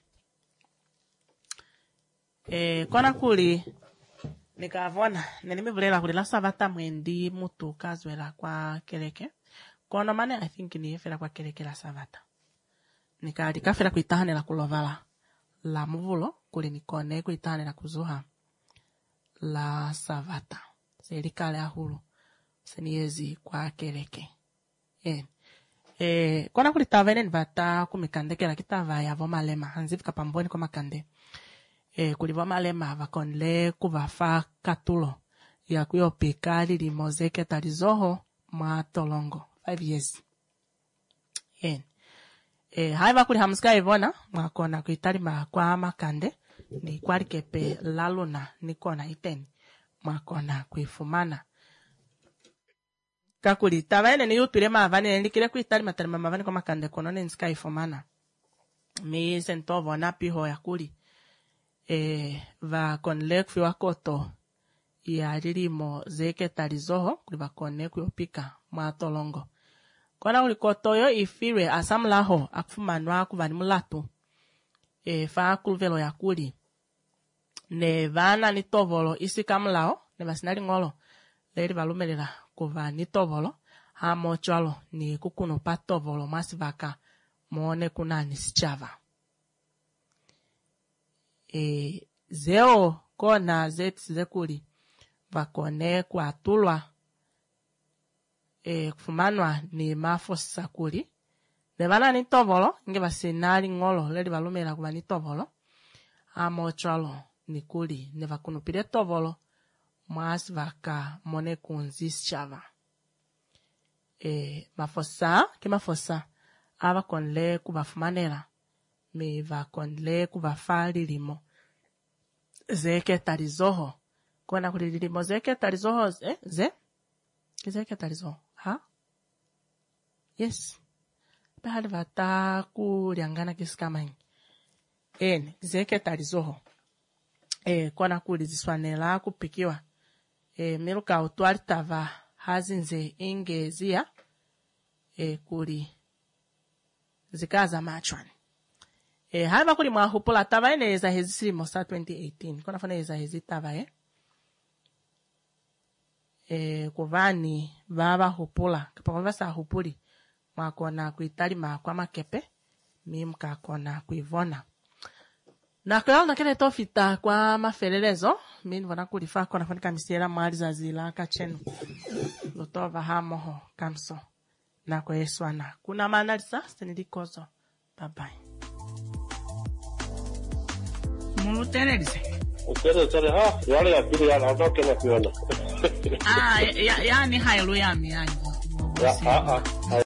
eh kona kuli nikavona nenimivulela kuli la savata mwendi mutu kazwela kwa keleke kono mane I think ni efela kwa keleke la savata nikali kafela kuitahane la kulovala la muvulo kuli nikone kuitahane la kuzuha la savata serikali ahulu seniezi kwa keleke eh eh kona kulitava ene nivata kumikandekela kitava yavo malema hanzifika pamboni kwa makande eh kuliva malema vakonle kuvafa katulo ya kuyopika lilimo zeke talizoho mwa tolongo five years eh eh haiva kuli hamuska ivona mwakona kuitalima kwa makande ni kwalikepe laluna nikona iteni mwakona kuifumana kakuli tabaene ni yutule mavane ndikile kuitali matalima mavane kwa makande kono ne sky fomana mi sentovo na piho ya kuli eh va kon lek fi wakoto ya lilimo zeke talizoho kuli va konne kuyopika mwa tolongo kona uli kotoyo ifirwe asamlaho akufumanwa kuvani mulatu eh fa kulvelo ya kuli ne vana ni tovolo isikamlao ne basinali ngolo leri valumelela kuva ni tovolo hamo chwalo ni kukuno pa tovolo masivaka mone kuna ni sichava e zeo kona zeti zekuli vakone kwa tulwa e kufumanwa ni mafosa kuli ne vana ni tovolo nge basinali ngolo leri valumela kuva ni tovolo hamo chwalo ni kuli ne vakuno pide tovolo mas vaka mone kunzis chava e mafosa ke mafosa ava konle kuvafumanela me va konle kuvafali limo zeke talizoho kona kuli limo zeke talizoho eh ze zeke talizoho ha yes bahali vata kuliangana kisikamani en zeke talizoho e kona kuli ziswanela kupikiwa e miluka utwali tava hazinze ingezia e kuli zikaza machwan e haiva kuli mwahupula tava ene eza hezi silimo sa twenty eighteen kona fana eza hezi tava e eh kuvani vava hupula kapa vasa hupuli makona kuitali makwa makepe mimka kona kuivona na kwa na kile tofita kwa mafelelezo mimi vona kulifa kona fanika misiera mali za zila kachenu lotova hamoho kamso na kwa Yeswana kuna manalisa stenidikozo bye bye mulutereze ukere tare ha yale ya pili ya ndoke na kuona ah ya yani hailu ya mi yani ya ah ah